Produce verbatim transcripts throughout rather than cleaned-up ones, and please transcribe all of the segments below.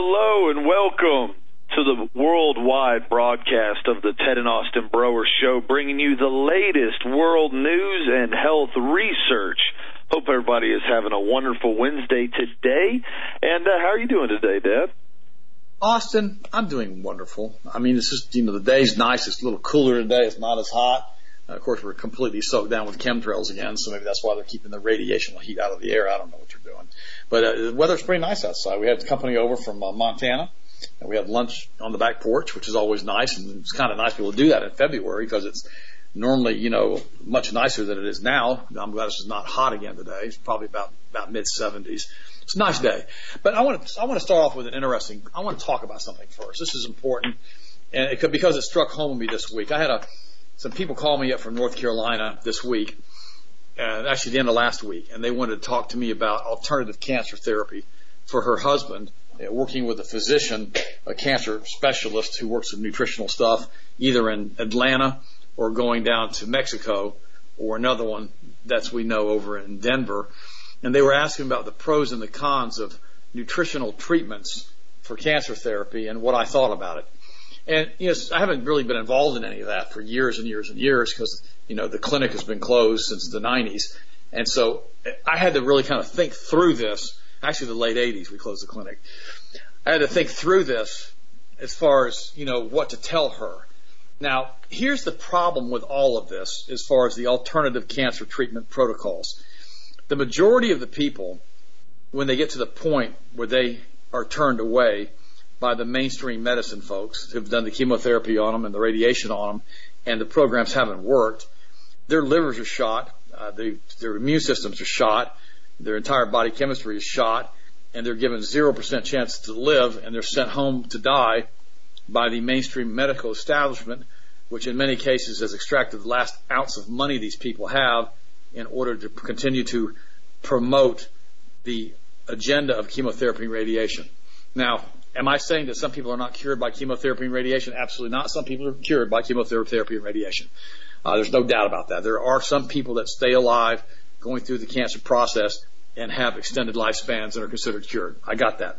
hello, and welcome to the worldwide broadcast of the Ted and Austin Broer Show, bringing you the latest world news and health research. Hope everybody is having a wonderful Wednesday today. And uh, how are you doing today, Dad? Austin, I'm doing wonderful. I mean, it's just, you know, the day's nice. It's a little cooler today. It's not as hot. Uh, of course, we're completely soaked down with chemtrails again, so maybe that's why they're keeping the radiational heat out of the air. I don't know what they're doing. But uh, the weather's pretty nice outside. We had the company over from uh, Montana, and we had lunch on the back porch, which is always nice. And it's kind of nice to be able to do that in February because it's normally, you know, much nicer than it is now. I'm glad it's not hot again today. It's probably about, about mid seventies. It's a nice day. But I want to, I want to start off with an interesting, I want to talk about something first. This is important, and it could, because it struck home with me this week. I had a, some people call me up from North Carolina this week, uh, actually the end of last week, and they wanted to talk to me about alternative cancer therapy for her husband, uh, working with a physician, a cancer specialist who works with nutritional stuff, either in Atlanta or going down to Mexico, or another one that's we know over in Denver. And they were asking about the pros and the cons of nutritional treatments for cancer therapy and what I thought about it. And, you know, I haven't really been involved in any of that for years and years and years because, you know, the clinic has been closed since the nineties. And so I had to really kind of think through this. Actually, the late eighties, we closed the clinic. I had to think through this as far as, you know, what to tell her. Now, here's the problem with all of this as far as the alternative cancer treatment protocols. The majority of the people, when they get to the point where they are turned away by the mainstream medicine folks who've done the chemotherapy on them and the radiation on them, and the programs haven't worked, their livers are shot, uh, they, their immune systems are shot, their entire body chemistry is shot, and they're given zero percent chance to live, and they're sent home to die by the mainstream medical establishment, which in many cases has extracted the last ounce of money these people have in order to continue to promote the agenda of chemotherapy and radiation. Now, am I saying that some people are not cured by chemotherapy and radiation? Absolutely not. Some people are cured by chemotherapy and radiation. Uh, there's no doubt about that. There are some people that stay alive going through the cancer process and have extended lifespans and are considered cured. I got that.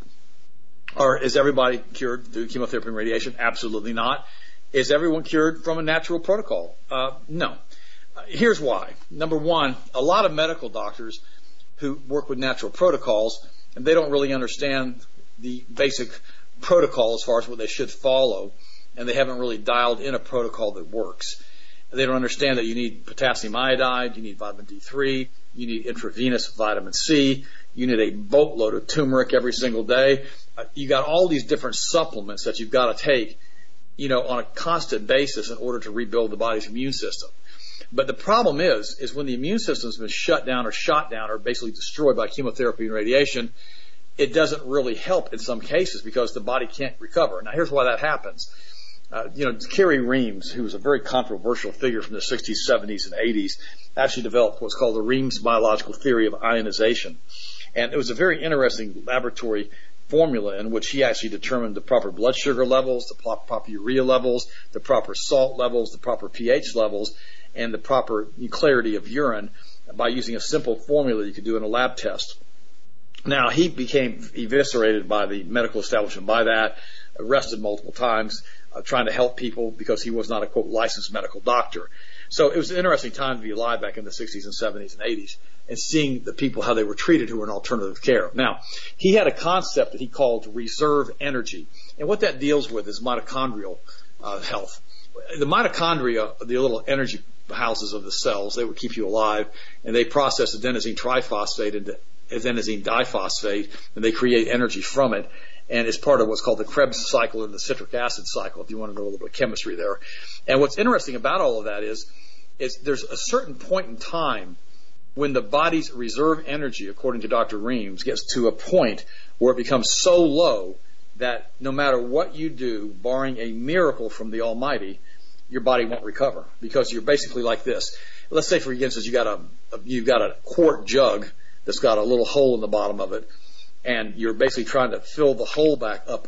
Or is everybody cured through chemotherapy and radiation? Absolutely not. Is everyone cured from a natural protocol? Uh, no. Uh, here's why. Number one, a lot of medical doctors who work with natural protocols, and they don't really understand the basic protocol as far as what they should follow, and they haven't really dialed in a protocol that works. They don't understand that you need potassium iodide, you need vitamin D three, you need intravenous vitamin C, you need a boatload of turmeric every single day. Uh, you got all these different supplements that you've got to take, you know, on a constant basis in order to rebuild the body's immune system. But the problem is, is when the immune system's been shut down or shot down or basically destroyed by chemotherapy and radiation, it doesn't really help in some cases because the body can't recover. Now, here's why that happens. Uh, you know, Kerry Reams, who was a very controversial figure from the sixties, seventies, and eighties, actually developed what's called the Reams biological theory of ionization. And it was a very interesting laboratory formula in which he actually determined the proper blood sugar levels, the proper urea levels, the proper salt levels, the proper pH levels, and the proper clarity of urine by using a simple formula you could do in a lab test. Now, he became eviscerated by the medical establishment by that, arrested multiple times, uh, trying to help people because he was not a, quote, licensed medical doctor. So it was an interesting time to be alive back in the sixties and seventies and eighties and seeing the people, how they were treated who were in alternative care. Now, he had a concept that he called reserve energy. And what that deals with is mitochondrial uh, health. The mitochondria, the little energy houses of the cells, they would keep you alive, and they process adenosine triphosphate into adenosine diphosphate, and they create energy from it. And it's part of what's called the Krebs cycle or the citric acid cycle, if you want to know a little bit of chemistry there. And what's interesting about all of that is, is there's a certain point in time when the body's reserve energy, according to Doctor Reams, gets to a point where it becomes so low that no matter what you do, barring a miracle from the Almighty, your body won't recover because you're basically like this. Let's say, for instance, you got a, a you've got a quart jug that's got a little hole in the bottom of it, and you're basically trying to fill the hole back up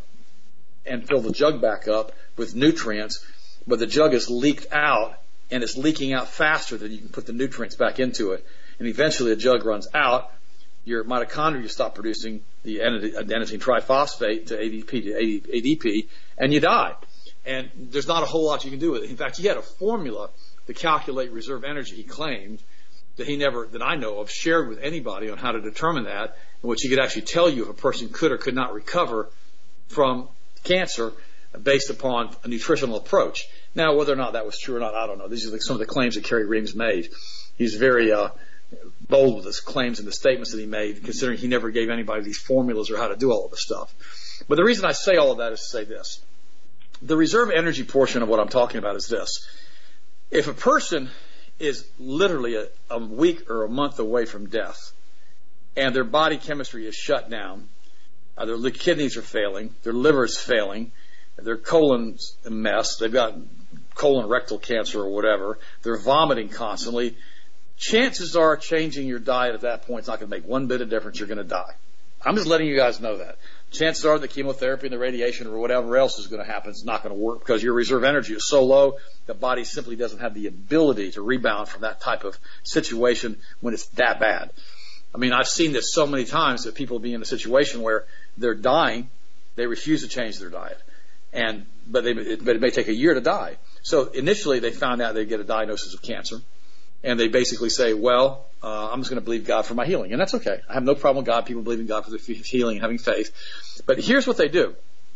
and fill the jug back up with nutrients, but the jug is leaked out, and it's leaking out faster than you can put the nutrients back into it. And eventually the jug runs out, your mitochondria stop producing the adenosine triphosphate to A D P, to A D P, and you die. And there's not a whole lot you can do with it. In fact, he had a formula to calculate reserve energy, he claimed, that he never, that I know of, shared with anybody on how to determine that, in which he could actually tell you if a person could or could not recover from cancer based upon a nutritional approach. Now, whether or not that was true or not, I don't know. These are the, some of the claims that Kerry Reams made. He's very uh, bold with his claims and the statements that he made, considering he never gave anybody these formulas or how to do all of this stuff. But the reason I say all of that is to say this. The reserve energy portion of what I'm talking about is this. If a person is literally a, a week or a month away from death, and their body chemistry is shut down, uh, their kidneys are failing, their liver is failing, their colon's a mess, they've got colon rectal cancer or whatever, they're vomiting constantly, chances are changing your diet at that point is not going to make one bit of difference. You're going to die. I'm just letting you guys know that. Chances are the chemotherapy and the radiation or whatever else is going to happen is not going to work because your reserve energy is so low, the body simply doesn't have the ability to rebound from that type of situation when it's that bad. I mean, I've seen this so many times that people be in a situation where they're dying, they refuse to change their diet. And, but, they, it, but it may take a year to die. So initially they found out they get a diagnosis of cancer. And they basically say, well, uh, I'm just going to believe God for my healing. And that's okay. I have no problem with God. People believe in God for their healing and having faith. But here's what they do.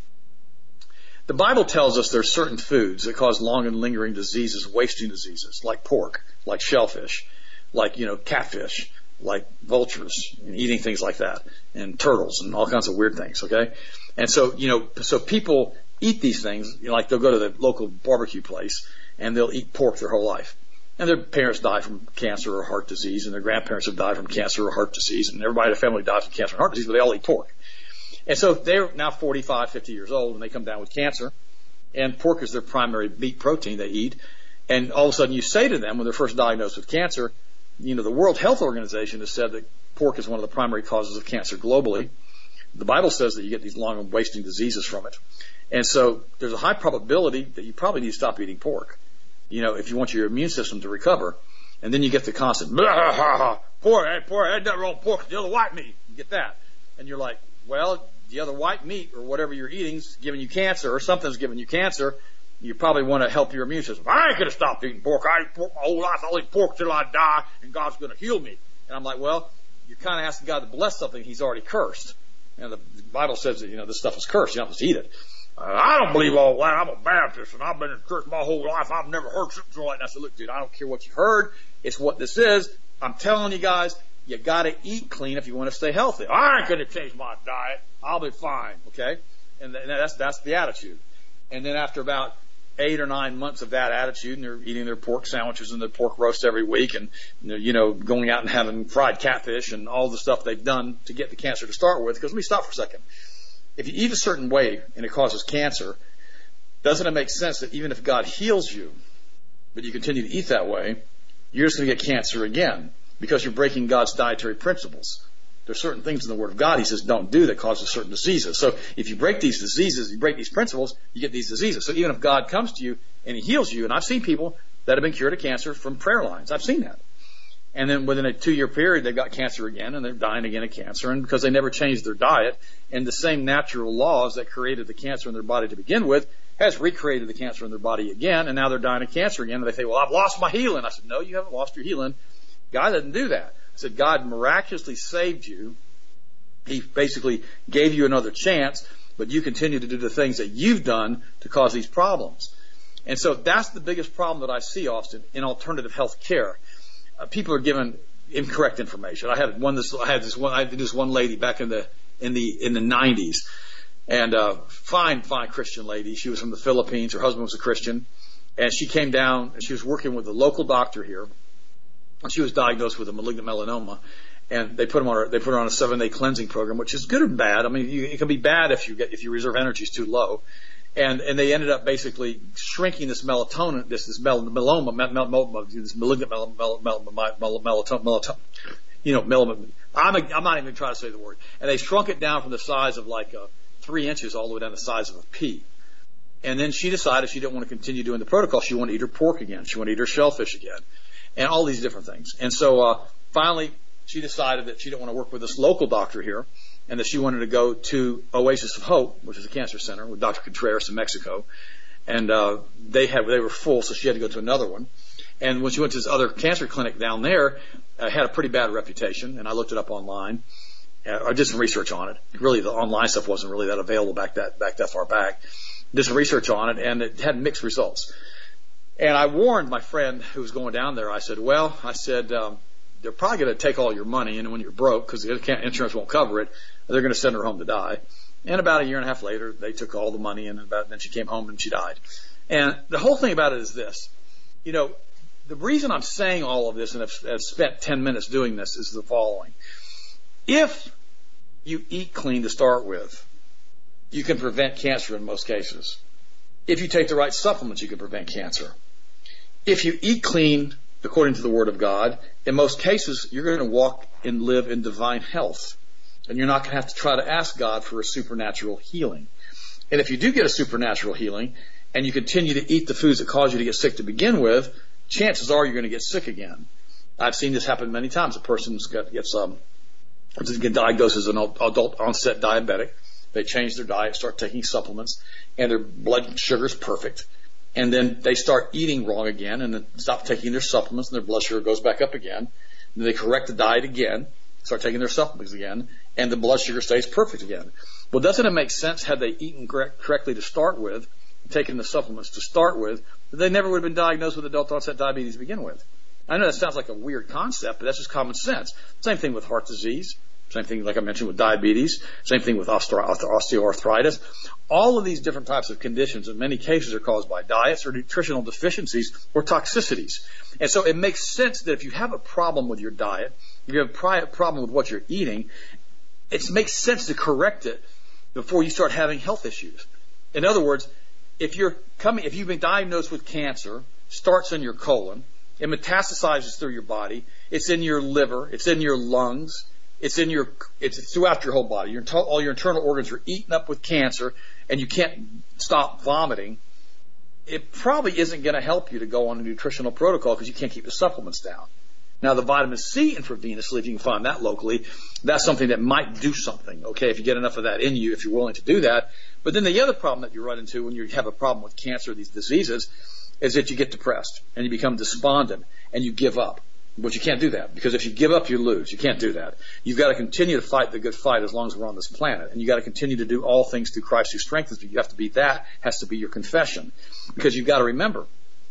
The Bible tells us there are certain foods that cause long and lingering diseases, wasting diseases, like pork, like shellfish, like, you know, catfish, like vultures, and eating things like that, and turtles, and all kinds of weird things, okay? And so, you know, so people eat these things, you know, like they'll go to the local barbecue place, and they'll eat pork their whole life. And their parents die from cancer or heart disease, and their grandparents have died from cancer or heart disease, and everybody in the family dies from cancer and heart disease, but they all eat pork. And so they're now forty-five, fifty years old, and they come down with cancer, and pork is their primary meat protein they eat. And all of a sudden you say to them, when they're first diagnosed with cancer, you know, the World Health Organization has said that pork is one of the primary causes of cancer globally. The Bible says that you get these long and wasting diseases from it. And so there's a high probability that you probably need to stop eating pork, you know, if you want your immune system to recover. And then you get the constant, blah, ha, ha, pork, hey, pork, ain't nothing wrong with pork, it's the other white meat. You get that. And you're like, well, the other white meat or whatever you're eating is giving you cancer, or something's giving you cancer. You probably want to help your immune system. I ain't going to stop eating pork. I eat pork my whole life. I'll eat pork till I die, and God's going to heal me. And I'm like, well, you're kind of asking God to bless something He's already cursed. And the Bible says that, you know, this stuff is cursed. You're not supposed to eat it. Uh, I don't believe all that. I'm a Baptist, and I've been in church my whole life. I've never heard something like that. I said, look, dude, I don't care what you heard. It's what this is. I'm telling you guys, you got to eat clean if you want to stay healthy. I ain't going to change my diet. I'll be fine, okay? And that's that's the attitude. And then after about eight or nine months of that attitude, and they're eating their pork sandwiches and their pork roast every week, and you know, going out and having fried catfish and all the stuff they've done to get the cancer to start with. Because let me stop for a second. If you eat a certain way and it causes cancer, doesn't it make sense that even if God heals you, but you continue to eat that way, you're just going to get cancer again because you're breaking God's dietary principles? There's certain things in the Word of God He says don't do that causes certain diseases. So if you break these diseases, you break these principles, you get these diseases. So even if God comes to you and He heals you, and I've seen people that have been cured of cancer from prayer lines. I've seen that. And then within a two-year period, they've got cancer again, and they're dying again of cancer, and because they never changed their diet, and the same natural laws that created the cancer in their body to begin with has recreated the cancer in their body again, and now they're dying of cancer again, and they say, well, I've lost my healing. I said, no, you haven't lost your healing. God doesn't do that. I said, God miraculously saved you. He basically gave you another chance, but you continue to do the things that you've done to cause these problems. And so that's the biggest problem that I see, Austin, in alternative health care. Uh, people are given incorrect information. I had one. This I had this one. I did this one lady back in the in the in the nineties, and uh, fine, fine Christian lady. She was from the Philippines. Her husband was a Christian, and she came down and she was working with a local doctor here. And she was diagnosed with a malignant melanoma, and they put them on her, they put her on a seven day cleansing program, which is good and bad. I mean, you, it can be bad if you get if your reserve energy is too low. And, and they ended up basically shrinking this melatonin, this, this mel, meloma, mel, mel, mel, this malignant mel, mel, mel, mel, mel, melatonin, melatonin, you know, melatonin. I'm, a, I'm not even trying to say the word. And they shrunk it down from the size of like uh, three inches all the way down to the size of a pea. And then she decided she didn't want to continue doing the protocol. She wanted to eat her pork again. She wanted to eat her shellfish again. And all these different things. And so uh, finally she decided that she didn't want to work with this local doctor here, and that she wanted to go to Oasis of Hope, which is a cancer center with Doctor Contreras in Mexico. And uh, they had they were full, so she had to go to another one. And when she went to this other cancer clinic down there, uh, had a pretty bad reputation. And I looked it up online. Uh, I did some research on it. Really, the online stuff wasn't really that available back that back that far back. Did some research on it, and it had mixed results. And I warned my friend who was going down there. I said, "Well, I said um, they're probably going to take all your money, and when you're broke, because the insurance won't cover it, they're going to send her home to die." And about a year and a half later, they took all the money, and about, then she came home and she died. And the whole thing about it is this. You know, the reason I'm saying all of this, and I've, I've spent ten minutes doing this, is the following. If you eat clean to start with, you can prevent cancer in most cases. If you take the right supplements, you can prevent cancer. If you eat clean, according to the Word of God, in most cases, you're going to walk and live in divine health. And you're not going to have to try to ask God for a supernatural healing. And if you do get a supernatural healing, and you continue to eat the foods that cause you to get sick to begin with, chances are you're going to get sick again. I've seen this happen many times. A person gets um, gets diagnosed as an adult onset diabetic. They change their diet, start taking supplements, and their blood sugar is perfect. And then they start eating wrong again, and then stop taking their supplements, and their blood sugar goes back up again. And they correct the diet again, start taking their supplements again, and the blood sugar stays perfect again. Well, doesn't it make sense, had they eaten correct, correctly to start with, taken the supplements to start with, that they never would have been diagnosed with adult onset diabetes to begin with? I know that sounds like a weird concept, but that's just common sense. Same thing with heart disease. Same thing, like I mentioned, with diabetes. Same thing with osteoarthritis. All of these different types of conditions in many cases are caused by diets or nutritional deficiencies or toxicities. And so it makes sense that if you have a problem with your diet, if you have a problem with what you're eating, it makes sense to correct it before you start having health issues. In other words, if you're coming, if you've been diagnosed with cancer, starts in your colon, it metastasizes through your body, it's in your liver, it's in your lungs, it's in your, it's throughout your whole body. Your, all your internal organs are eaten up with cancer, and you can't stop vomiting. It probably isn't going to help you to go on a nutritional protocol because you can't keep the supplements down. Now, the vitamin C intravenously, if you can find that locally, that's something that might do something, okay, if you get enough of that in you, if you're willing to do that. But then the other problem that you run into when you have a problem with cancer, these diseases, is that you get depressed and you become despondent and you give up. But you can't do that, because if you give up, you lose. You can't do that. You've got to continue to fight the good fight as long as we're on this planet. And you've got to continue to do all things through Christ who strengthens you. You have to be that, has to be your confession. Because you've got to remember,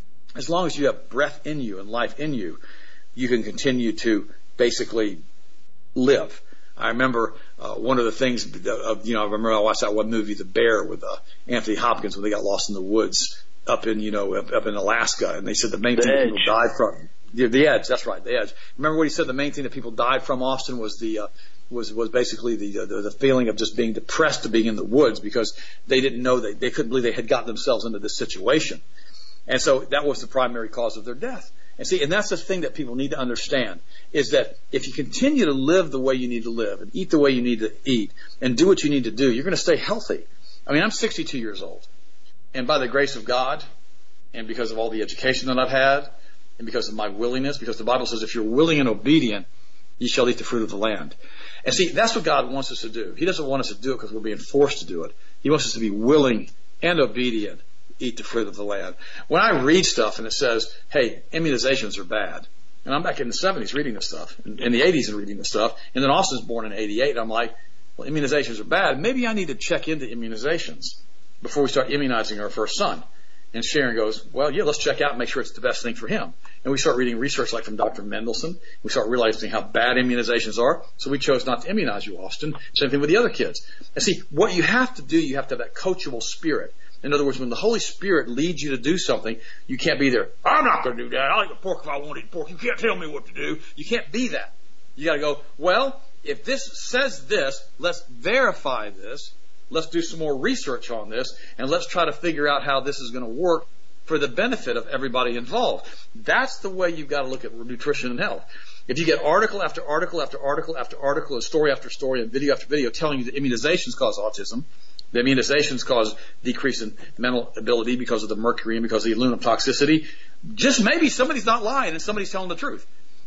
as long as you have breath in you and life in you, you can continue to basically live. I remember uh, one of the things, of, you know, I remember I watched that one movie, The Bear, with uh, Anthony Hopkins, when they got lost in the woods up in, you know, up, up in Alaska. And they said the main the thing edge. that people died from, the, the edge, that's right, the edge. Remember what he said, the main thing that people died from, Austin, was the, uh, was, was basically the, uh, the, the feeling of just being depressed to being in the woods, because they didn't know, they, they couldn't believe they had gotten themselves into this situation. And so that was the primary cause of their death. And see, and that's the thing that people need to understand, is that if you continue to live the way you need to live and eat the way you need to eat and do what you need to do, you're going to stay healthy. I mean, I'm sixty-two years old. And by the grace of God, and because of all the education that I've had, and because of my willingness, because the Bible says if you're willing and obedient, you shall eat the fruit of the land. And see, that's what God wants us to do. He doesn't want us to do it because we're being forced to do it. He wants us to be willing and obedient. Eat the fruit of the land. When I read stuff and it says, hey, immunizations are bad, and I'm back in the seventies reading this stuff, in, in the eighties and reading this stuff, and then Austin's born in eighty-eight, and I'm like, well, immunizations are bad. Maybe I need to check into immunizations before we start immunizing our first son. And Sharon goes, well, yeah, let's check out and make sure it's the best thing for him. And we start reading research like from Doctor Mendelson. We start realizing how bad immunizations are. So we chose not to immunize you, Austin. Same thing with the other kids. And see, what you have to do, you have to have that coachable spirit. In other words, when the Holy Spirit leads you to do something, you can't be there, I'm not going to do that. I'll eat pork if I want to eat pork. You can't tell me what to do. You can't be that. You got to go, well, if this says this, let's verify this. Let's do some more research on this, and let's try to figure out how this is going to work for the benefit of everybody involved. That's the way you've got to look at nutrition and health. If you get article after article after article after article and story after story and video after video telling you that immunizations cause autism, the immunizations cause decrease in mental ability because of the mercury and because of the aluminum toxicity, just maybe somebody's not lying and somebody's telling the truth.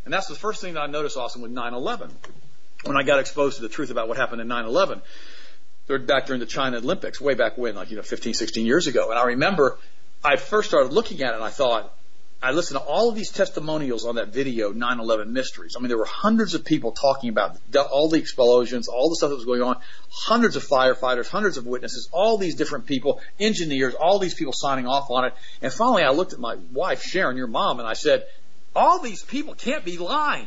And that's the first thing that I noticed, Austin, with nine eleven. When I got exposed to the truth about what happened in nine eleven, back during the China Olympics, way back when, like, you know, fifteen, sixteen years ago. And I remember I first started looking at it and I thought, I listened to all of these testimonials on that video, nine eleven Mysteries. I mean, there were hundreds of people talking about all the explosions, all the stuff that was going on, hundreds of firefighters, hundreds of witnesses, all these different people, engineers, all these people signing off on it. And finally, I looked at my wife, Sharon, your mom, and I said, all these people can't be lying.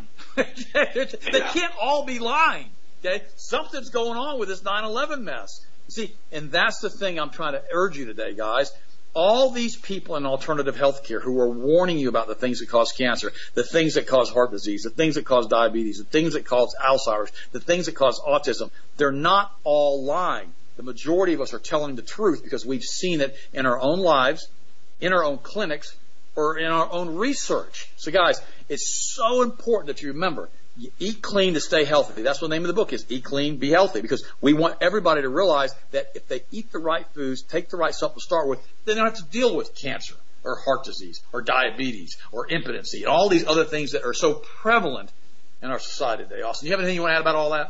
They can't all be lying. Okay? Something's going on with this nine eleven mess. You see, and that's the thing I'm trying to urge you today, guys. All these people in alternative health care who are warning you about the things that cause cancer, the things that cause heart disease, the things that cause diabetes, the things that cause Alzheimer's, the things that cause autism, they're not all lying. The majority of us are telling the truth because we've seen it in our own lives, in our own clinics, or in our own research. So guys, it's so important that you remember, you eat clean to stay healthy. That's what the name of the book is, Eat Clean, Be Healthy, because we want everybody to realize that if they eat the right foods, take the right stuff to start with, then they don't have to deal with cancer or heart disease or diabetes or impotency and all these other things that are so prevalent in our society today. Austin, do you have anything you want to add about all that?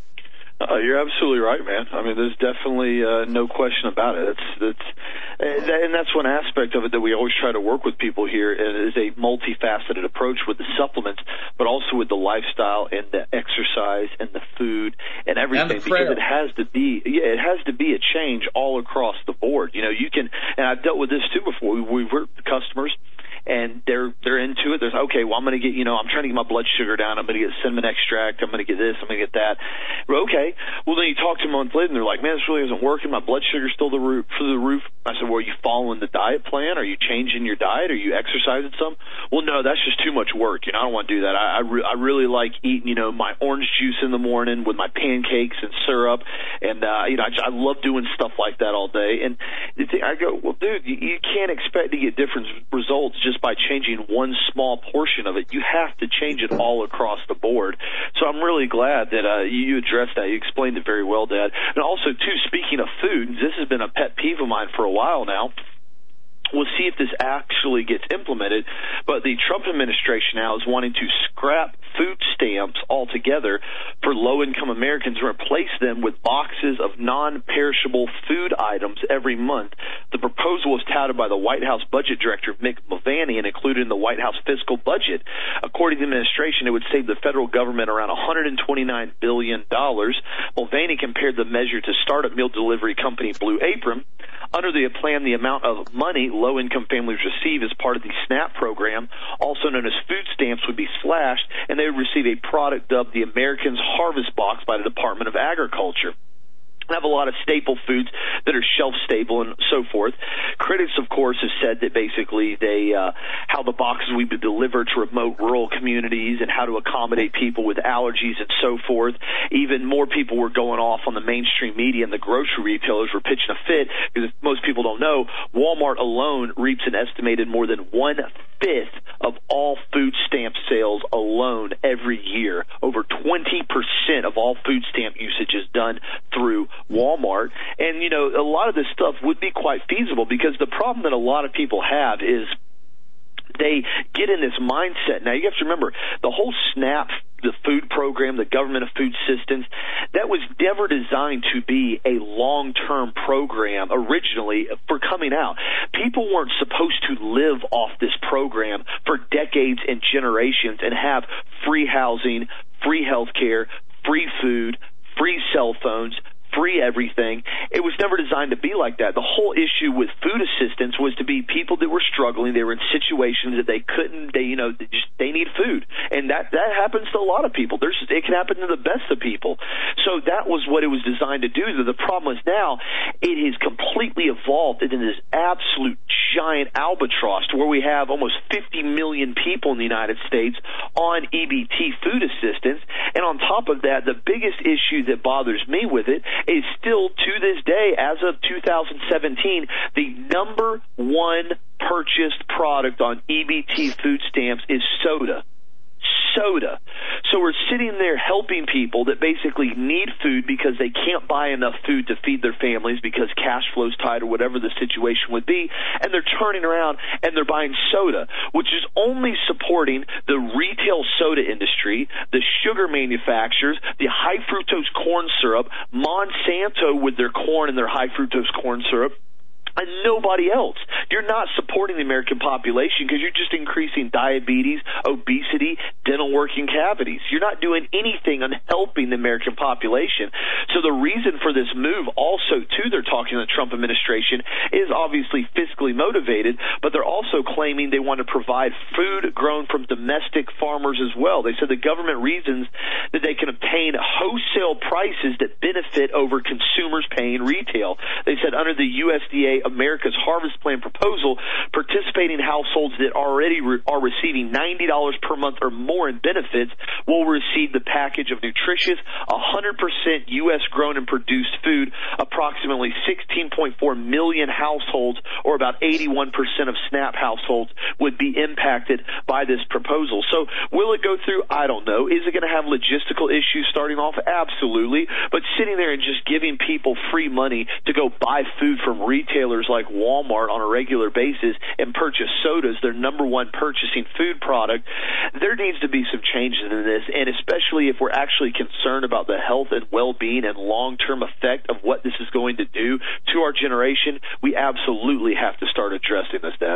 Uh, you're absolutely right, man. I mean, there's definitely uh, no question about it. It's, it's, and that's one aspect of it that we always try to work with people here is a multifaceted approach with the supplements, but also with the lifestyle and the exercise and the food and everything, and the prayer. Because it has to be, yeah, it has to be a change all across the board. You know, you can, and I've dealt with this too before. We, we've worked with customers. And they're they're into it. There's okay. Well, I'm going to get you know I'm trying to get my blood sugar down. I'm going to get cinnamon extract. I'm going to get this. I'm going to get that. Well, okay. Well, then you talk to them a month later, and they're like, "Man, this really isn't working. My blood sugar's still the roof through the roof." I said, "Well, are you following the diet plan? Are you changing your diet? Are you exercising some?" Well, no, that's just too much work. You know, I don't want to do that. I I, re- I really like eating you know my orange juice in the morning with my pancakes and syrup, and uh, you know I, I love doing stuff like that all day. And the thing, I go, well, dude, you, you can't expect to get different results just by changing one small portion of it. You have to change it all across the board. So I'm really glad that uh, you addressed that. You explained it very well, Dad. And also, too, speaking of food, this has been a pet peeve of mine for a while now. We'll see if this actually gets implemented, but the Trump administration now is wanting to scrap food stamps altogether for low-income Americans and replace them with boxes of non-perishable food items every month. The proposal was touted by the White House Budget Director, Mick Mulvaney, and included in the White House fiscal budget. According to the administration, it would save the federal government around one hundred twenty-nine billion dollars. Mulvaney compared the measure to startup meal delivery company Blue Apron. Under the plan, the amount of money low-income families receive as part of the SNAP program, also known as food stamps, would be slashed, and they would receive a product dubbed the American's Harvest Box by the Department of Agriculture. We have a lot of staple foods that are shelf-stable and so forth. Critics, of course, have said that basically they uh, how the boxes would be delivered to remote rural communities and how to accommodate people with allergies and so forth. Even more people were going off on the mainstream media, and the grocery retailers were pitching a fit because, if most people don't know, Walmart alone reaps an estimated more than one-fifth of all food stamp sales alone every year. Over twenty percent of all food stamp usage is done through Walmart. And, you know, a lot of this stuff would be quite feasible because the problem that a lot of people have is they get in this mindset. Now, you have to remember, the whole SNAP, the food program, the government of food assistance, that was never designed to be a long-term program originally for coming out. People weren't supposed to live off this program for decades and generations and have free housing, free health care, free food, free cell phones, free everything. It was never designed to be like that. The whole issue with food assistance was to be people that were struggling. They were in situations that they couldn't, they, you know, they just, they need food. And that, that happens to a lot of people. There's, it can happen to the best of people. So that was what it was designed to do. The problem is now it has completely evolved into this absolute giant albatross to where we have almost fifty million people in the United States on E B T food assistance. And on top of that, the biggest issue that bothers me with it is still, to this day, as of two thousand seventeen, the number one purchased product on E B T food stamps is soda. soda. So we're sitting there helping people that basically need food because they can't buy enough food to feed their families because cash flow's tight or whatever the situation would be, and they're turning around and they're buying soda, which is only supporting the retail soda industry, the sugar manufacturers, the high fructose corn syrup, Monsanto with their corn and their high fructose corn syrup, and nobody else. You're not supporting the American population because you're just increasing diabetes, obesity, dental working cavities. You're not doing anything on helping the American population. So the reason for this move also, too, they're talking to the Trump administration, is obviously fiscally motivated, but they're also claiming they want to provide food grown from domestic farmers as well. They said the government reasons that they can obtain wholesale prices that benefit over consumers paying retail. They said under the U S D A America's Harvest Plan proposal, participating households that already re- are receiving ninety dollars per month or more in benefits will receive the package of nutritious, one hundred percent U S grown and produced food. Approximately sixteen point four million households, or about eighty-one percent of SNAP households, would be impacted by this proposal. So will it go through? I don't know. Is it going to have logistical issues starting off? Absolutely. But sitting there and just giving people free money to go buy food from retailers like Walmart on a regular basis and purchase sodas, their number one purchasing food product, there needs to be some changes in this, and especially if we're actually concerned about the health and well-being and long-term effect of what this is going to do to our generation, we absolutely have to start addressing this, Dad.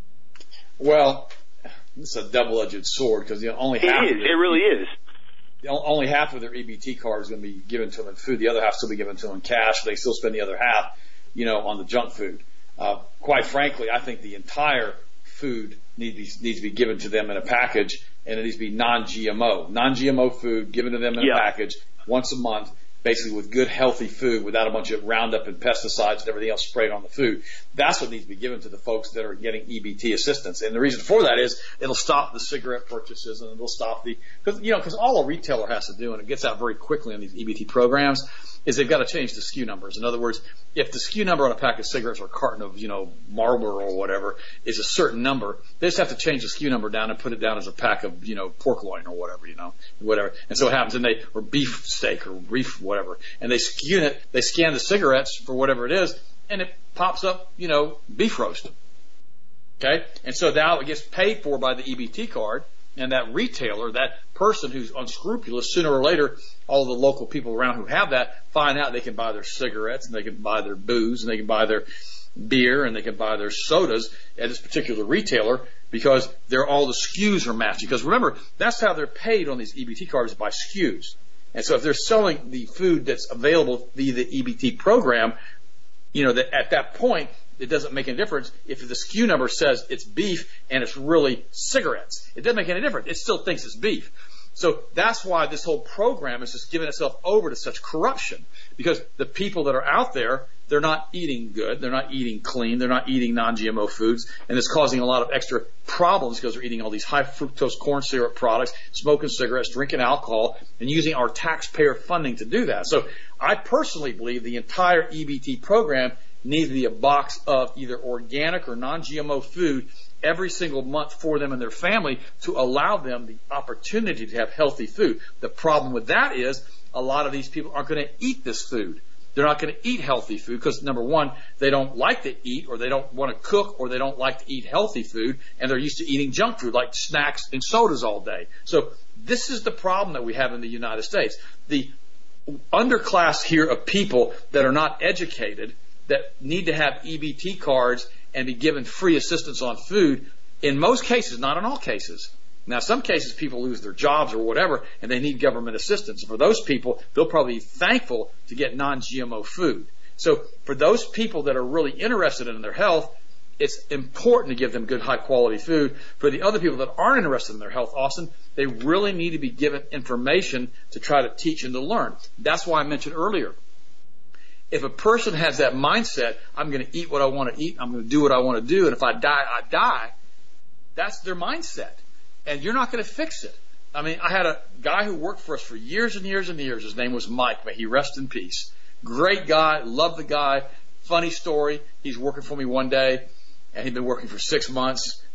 Well, it's a double-edged sword because you know, only half it is. of it, it really is. Only half of their E B T card is going to be given to them in food. The other half will still be given to them in cash. They still spend the other half, you know, on the junk food. Uh, quite frankly, I think the entire food needs needs to be given to them in a package, and it needs to be non-G M O. Non-G M O food given to them in yeah. a package once a month, basically with good, healthy food without a bunch of Roundup and pesticides and everything else sprayed on the food. That's what needs to be given to the folks that are getting E B T assistance. And the reason for that is it'll stop the cigarette purchases and it'll stop the, because, you know, because all a retailer has to do, and it gets out very quickly on these E B T programs, is they've got to change the S K U numbers. In other words, if the S K U number on a pack of cigarettes or a carton of, you know, Marlboro or whatever is a certain number, they just have to change the S K U number down and put it down as a pack of, you know, pork loin or whatever, you know, whatever. And so it happens, and they, or beef steak or beef whatever, and they scan it, they scan the cigarettes for whatever it is, and it pops up, you know, beef roast. Okay? And so now it gets paid for by the E B T card, and that retailer, that person who's unscrupulous, sooner or later, all the local people around who have that find out they can buy their cigarettes, and they can buy their booze, and they can buy their beer, and they can buy their sodas at this particular retailer because they're all the S K Us are matched. Because remember, that's how they're paid on these E B T cards, by S K Us. And so if they're selling the food that's available via the E B T program, you know, that at that point, it doesn't make any difference if the S K U number says it's beef and it's really cigarettes. It doesn't make any difference. It still thinks it's beef. So that's why this whole program is just giving itself over to such corruption, because the people that are out there, they're not eating good, they're not eating clean, they're not eating non-G M O foods, and it's causing a lot of extra problems because they're eating all these high fructose corn syrup products, smoking cigarettes, drinking alcohol, and using our taxpayer funding to do that. So I personally believe the entire E B T program needs to be a box of either organic or non-G M O food every single month for them and their family to allow them the opportunity to have healthy food. The problem with that is a lot of these people aren't going to eat this food. They're not going to eat healthy food because, number one, they don't like to eat, or they don't want to cook, or they don't like to eat healthy food, and they're used to eating junk food like snacks and sodas all day. So this is the problem that we have in the United States. The underclass here of people that are not educated, that need to have E B T cards and be given free assistance on food, in most cases, not in all cases. Now, some cases people lose their jobs or whatever, and they need government assistance. For those people, they'll probably be thankful to get non-G M O food. So for those people that are really interested in their health, it's important to give them good, high-quality food. For the other people that aren't interested in their health, Austin, they really need to be given information to try to teach and to learn. That's why I mentioned earlier, if a person has that mindset, I'm going to eat what I want to eat, I'm going to do what I want to do, and if I die, I die, that's their mindset. And you're not going to fix it. I mean, I had a guy who worked for us for years and years and years. His name was Mike. May he rest in peace. Great guy. Love the guy. Funny story. He's working for me one day, and he'd been working for six months.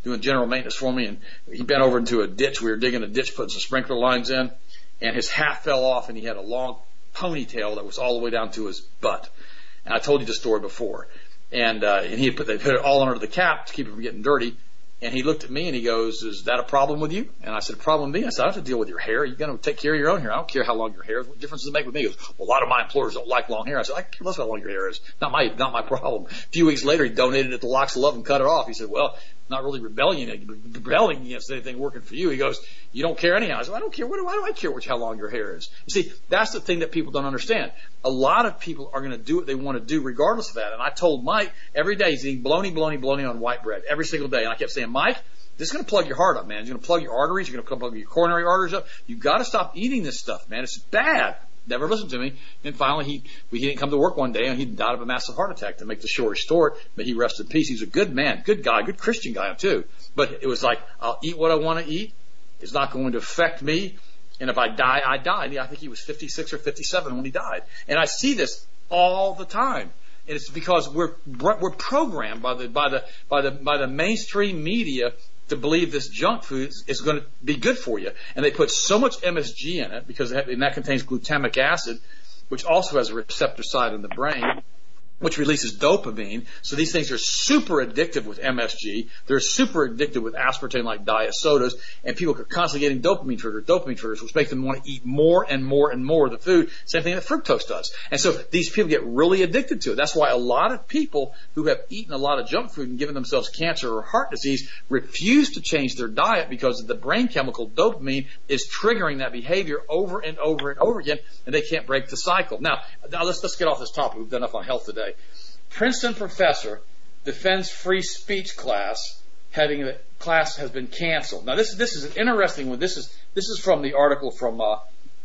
doing general maintenance for me, and he bent over into a ditch. We were digging a ditch, putting some sprinkler lines in, and his hat fell off, and he had a long ponytail that was all the way down to his butt. And I told you the story before. And, uh, and he had put, they put it all under the cap to keep it from getting dirty. And he looked at me and he goes, "Is that a problem with you?" And I said, "Problem with me?" I said, "I don't have to deal with your hair. You're going to take care of your own hair. I don't care how long your hair is. What difference does it make with me?" He goes, "Well, a lot of my employers don't like long hair." I said, "I care less how long your hair is. Not my, not my problem." A few weeks later, he donated it to Locks of Love and cut it off. He said, "Well, not really rebellion, rebelling against anything working for you." He goes, "You don't care anyhow." I said, "I don't care. What do, why do I care which, how long your hair is?" You see, that's the thing that people don't understand. A lot of people are going to do what they want to do regardless of that. And I told Mike every day he's eating bologna, bologna, bologna on white bread every single day. And I kept saying, "Mike, this is going to plug your heart up, man. It's going to plug your arteries. You're going to plug your coronary arteries up. You've got to stop eating this stuff, man. It's bad." Never listened to me. And finally, he, he didn't come to work one day, and he died of a massive heart attack. To make the story short, but he rested in peace. He's a good man, good guy, good Christian guy too. But it was like, I'll eat what I want to eat. It's not going to affect me. And if I die, I die. And I think he was fifty-six or fifty-seven when he died. And I see this all the time. And it's because we're we're programmed by the by the by the by the mainstream media to believe this junk food is going to be good for you. And they put so much M S G in it because it, and that contains glutamic acid, which also has a receptor site in the brain, which releases dopamine. So these things are super addictive with M S G. They're super addictive with aspartame like diet sodas. And people are constantly getting dopamine triggers, dopamine triggers, which make them want to eat more and more and more of the food. Same thing that fructose does. And so these people get really addicted to it. That's why a lot of people who have eaten a lot of junk food and given themselves cancer or heart disease refuse to change their diet because the brain chemical dopamine is triggering that behavior over and over and over again, and they can't break the cycle. Now, now let's, let's get off this topic. We've done enough on health today. Princeton professor defends free speech class, having the class has been canceled. Now, this this is an interesting one. This is this is from the article from uh,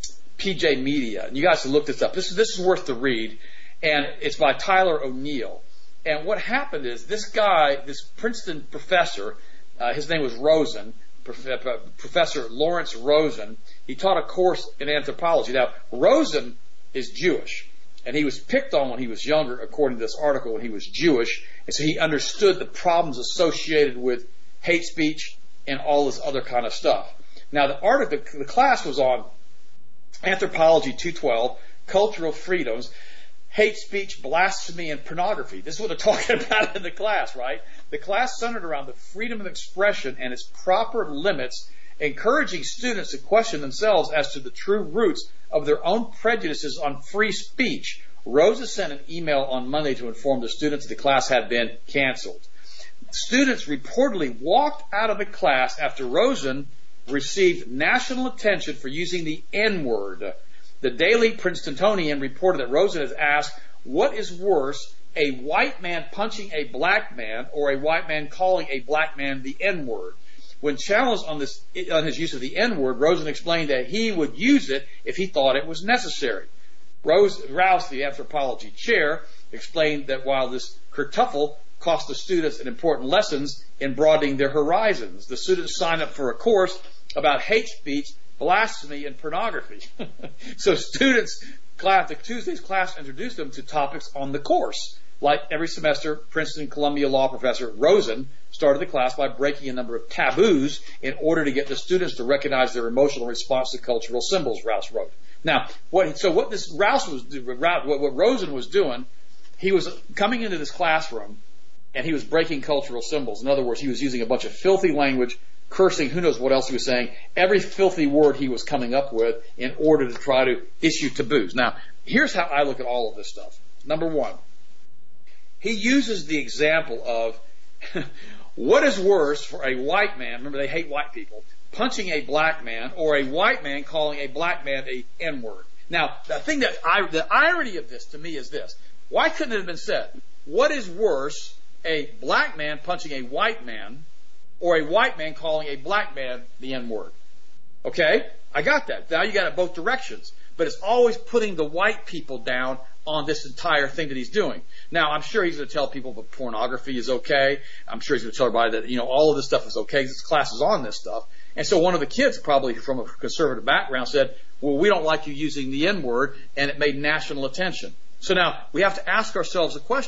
P J Media, and you guys can look this up. This is this is worth the read, and it's by Tyler O'Neill. And what happened is this guy, this Princeton professor, uh, his name was Rosen, Prof- Professor Lawrence Rosen. He taught a course in anthropology. Now, Rosen is Jewish. And he was picked on when he was younger, according to this article, when he was Jewish. And so he understood the problems associated with hate speech and all this other kind of stuff. Now, the article, the class was on Anthropology two twelve, Cultural Freedoms, Hate Speech, Blasphemy, and Pornography. This is what they're talking about in the class, right? The class centered around the freedom of expression and its proper limits, encouraging students to question themselves as to the true roots of their own prejudices on free speech. Rosa sent an email on Monday to inform the students that the class had been canceled. Students reportedly walked out of the class after Rosen received national attention for using the N-word. The Daily Princetonian reported that Rosen has asked, "What is worse, a white man punching a black man or a white man calling a black man the N-word?" When challenged on this, on his use of the N-word, Rosen explained that he would use it if he thought it was necessary. Rose, Rouse, the anthropology chair, explained that while this kerfuffle cost the students an important lessons in broadening their horizons, the students signed up for a course about hate speech, blasphemy, and pornography. So students, class, the Tuesday's class introduced them to topics on the course. Like every semester, Princeton Columbia law professor Rosen started the class by breaking a number of taboos in order to get the students to recognize their emotional response to cultural symbols, Rouse wrote. Now, what, so what this Rouse was, what, what Rosen was doing, he was coming into this classroom and he was breaking cultural symbols. In other words, he was using a bunch of filthy language, cursing, who knows what else he was saying, every filthy word he was coming up with in order to try to issue taboos. Now, here's how I look at all of this stuff. Number one, he uses the example of what is worse for a white man, remember they hate white people, punching a black man, or a white man calling a black man a N-word. Now, the thing that I, the irony of this to me is this. Why couldn't it have been said, what is worse, a black man punching a white man, or a white man calling a black man the N-word? Okay? I got that. Now you got it both directions. But it's always putting the white people down on this entire thing that he's doing. Now, I'm sure he's going to tell people that pornography is okay. I'm sure he's going to tell everybody that, you know, all of this stuff is okay. This class is on this stuff. And so one of the kids, probably from a conservative background, said, well, we don't like you using the N-word, and it made national attention. So now we have to ask ourselves a question.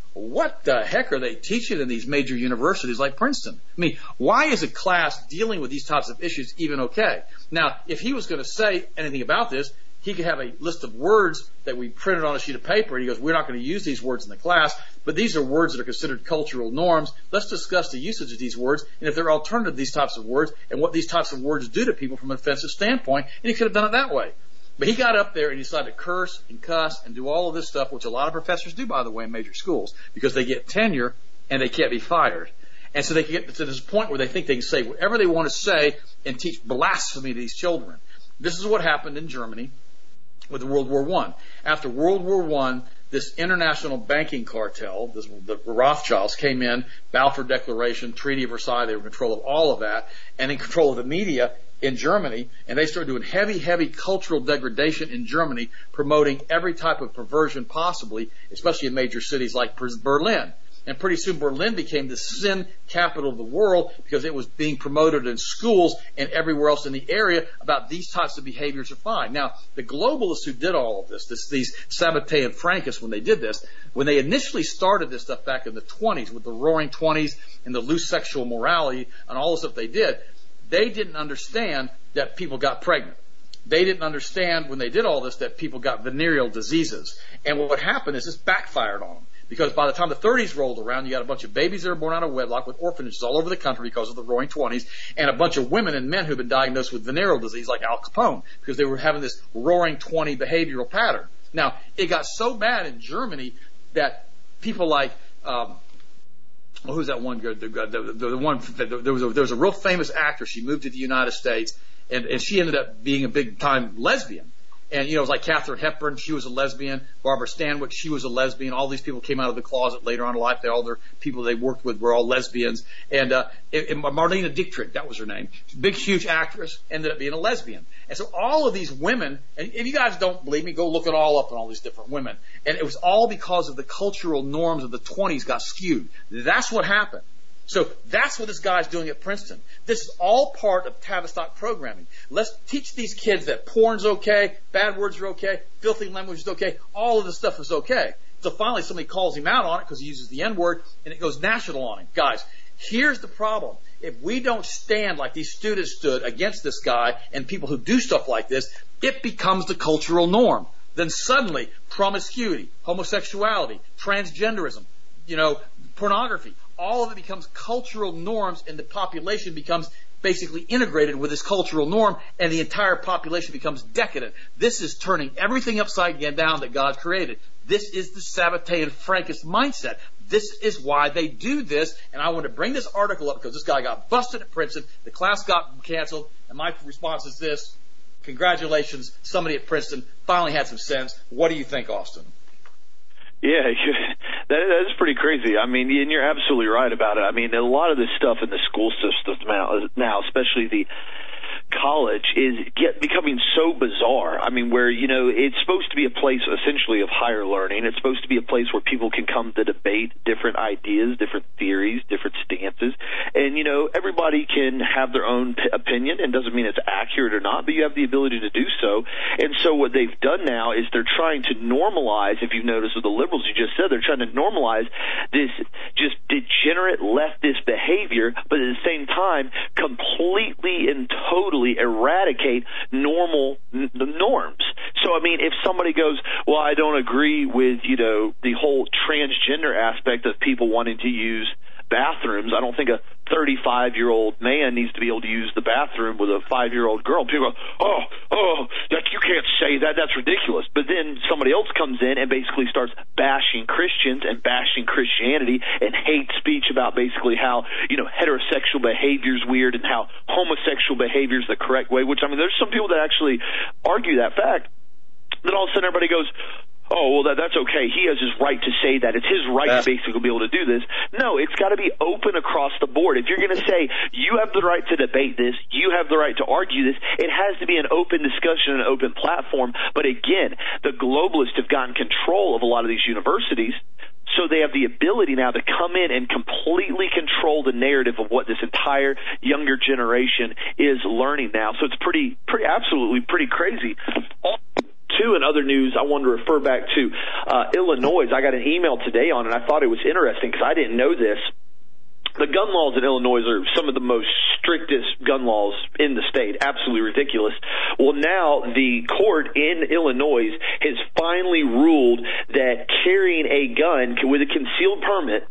what the heck are they teaching in these major universities like Princeton? I mean, why is a class dealing with these types of issues even okay? Now, if he was going to say anything about this, he could have a list of words that we printed on a sheet of paper, and he goes, we're not going to use these words in the class, but these are words that are considered cultural norms. Let's discuss the usage of these words, and if they're alternative to these types of words, and what these types of words do to people from an offensive standpoint, and he could have done it that way. But he got up there and he decided to curse and cuss and do all of this stuff, which a lot of professors do, by the way, in major schools, because they get tenure and they can't be fired. And so they can get to this point where they think they can say whatever they want to say and teach blasphemy to these children. This is what happened in Germany with World War One. After World War One, this international banking cartel, this, the Rothschilds, came in, Balfour Declaration, Treaty of Versailles, they were in control of all of that, and in control of the media in Germany, and they started doing heavy, heavy cultural degradation in Germany, promoting every type of perversion possibly, especially in major cities like Berlin. And pretty soon Berlin became the sin capital of the world because it was being promoted in schools and everywhere else in the area about these types of behaviors are fine. Now, the globalists who did all of this, this these Sabatier and Frankists, when they did this, when they initially started this stuff back in the twenties with the Roaring Twenties and the loose sexual morality and all the stuff they did, they didn't understand that people got pregnant. They didn't understand when they did all this that people got venereal diseases. And what happened is this backfired on them. Because by the time the thirties rolled around, you got a bunch of babies that are born out of wedlock with orphanages all over the country because of the Roaring Twenties, and a bunch of women and men who've been diagnosed with venereal disease like Al Capone because they were having this Roaring Twenty behavioral pattern. Now, it got so bad in Germany that people like, um, well, who's that one? The, the, the, the one there was a, there was a real famous actress. She moved to the United States, and, and she ended up being a big time lesbian. And, you know, it was like Katharine Hepburn, she was a lesbian. Barbara Stanwyck, she was a lesbian. All these people came out of the closet later on in life. They, all their people they worked with were all lesbians. And, uh, and Marlene Dietrich, that was her name. Big, huge actress, ended up being a lesbian. And so all of these women, and if you guys don't believe me, go look it all up on all these different women. And it was all because of the cultural norms of the twenties got skewed. That's what happened. So that's what this guy's doing at Princeton. This is all part of Tavistock programming. Let's teach these kids that porn's okay, bad words are okay, filthy language is okay, all of this stuff is okay. So finally somebody calls him out on it because he uses the N-word, and it goes national on him. Guys, here's the problem. If we don't stand like these students stood against this guy and people who do stuff like this, it becomes the cultural norm. Then suddenly promiscuity, homosexuality, transgenderism, you know, pornography, all of it becomes cultural norms, and the population becomes basically integrated with this cultural norm, and the entire population becomes decadent. This is turning everything upside down that God created. This is the Sabbatean Frankist mindset. This is why they do this, and I want to bring this article up because this guy got busted at Princeton, the class got canceled, and my response is this: congratulations, somebody at Princeton finally had some sense. What do you think, Austin? Yeah, that, that's pretty crazy. I mean, and you're absolutely right about it. I mean, a lot of this stuff in the school system now, now especially the college, is get becoming so bizarre. I mean, where, you know, it's supposed to be a place essentially of higher learning. It's supposed to be a place where people can come to debate different ideas, different theories, different stances. And, you know, everybody can have their own p- opinion, and doesn't mean it's accurate or not, but you have the ability to do so. And so what they've done now is they're trying to normalize, if you've noticed with the liberals you just said, they're trying to normalize this just degenerate leftist behavior, but at the same time completely and totally eradicate normal n- the norms. So, I mean, if somebody goes, well, I don't agree with, you know, the whole transgender aspect of people wanting to use bathrooms, I don't think a thirty-five-year-old man needs to be able to use the bathroom with a five-year-old girl. People go, oh, oh, that, you can't say that. That's ridiculous. But then somebody else comes in and basically starts bashing Christians and bashing Christianity and hate speech about basically how, you know, heterosexual behavior is weird and how homosexual behavior is the correct way, which, I mean, there's some people that actually argue that fact. Then all of a sudden everybody goes, oh, well, that, that's okay. He has his right to say that. It's his right to basically be able to do this. No, it's got to be open across the board. If you're going to say you have the right to debate this, you have the right to argue this, it has to be an open discussion, an open platform. But again, the globalists have gotten control of a lot of these universities, so they have the ability now to come in and completely control the narrative of what this entire younger generation is learning now. So it's pretty, pretty, absolutely pretty crazy. All to too, in other news, I wanted to refer back to uh, Illinois. I got an email today on it. I thought it was interesting because I didn't know this. The gun laws in Illinois are some of the most strictest gun laws in the state. Absolutely ridiculous. Well, now the court in Illinois has finally ruled that carrying a gun with a concealed permit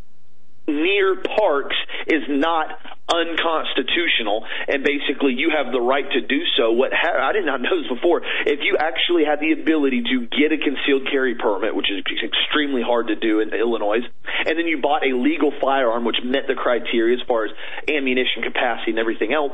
near parks is not unconstitutional, and basically you have the right to do so. What ha- I did not know this before. If you actually had the ability to get a concealed carry permit, which is extremely hard to do in Illinois, and then you bought a legal firearm which met the criteria as far as ammunition capacity and everything else,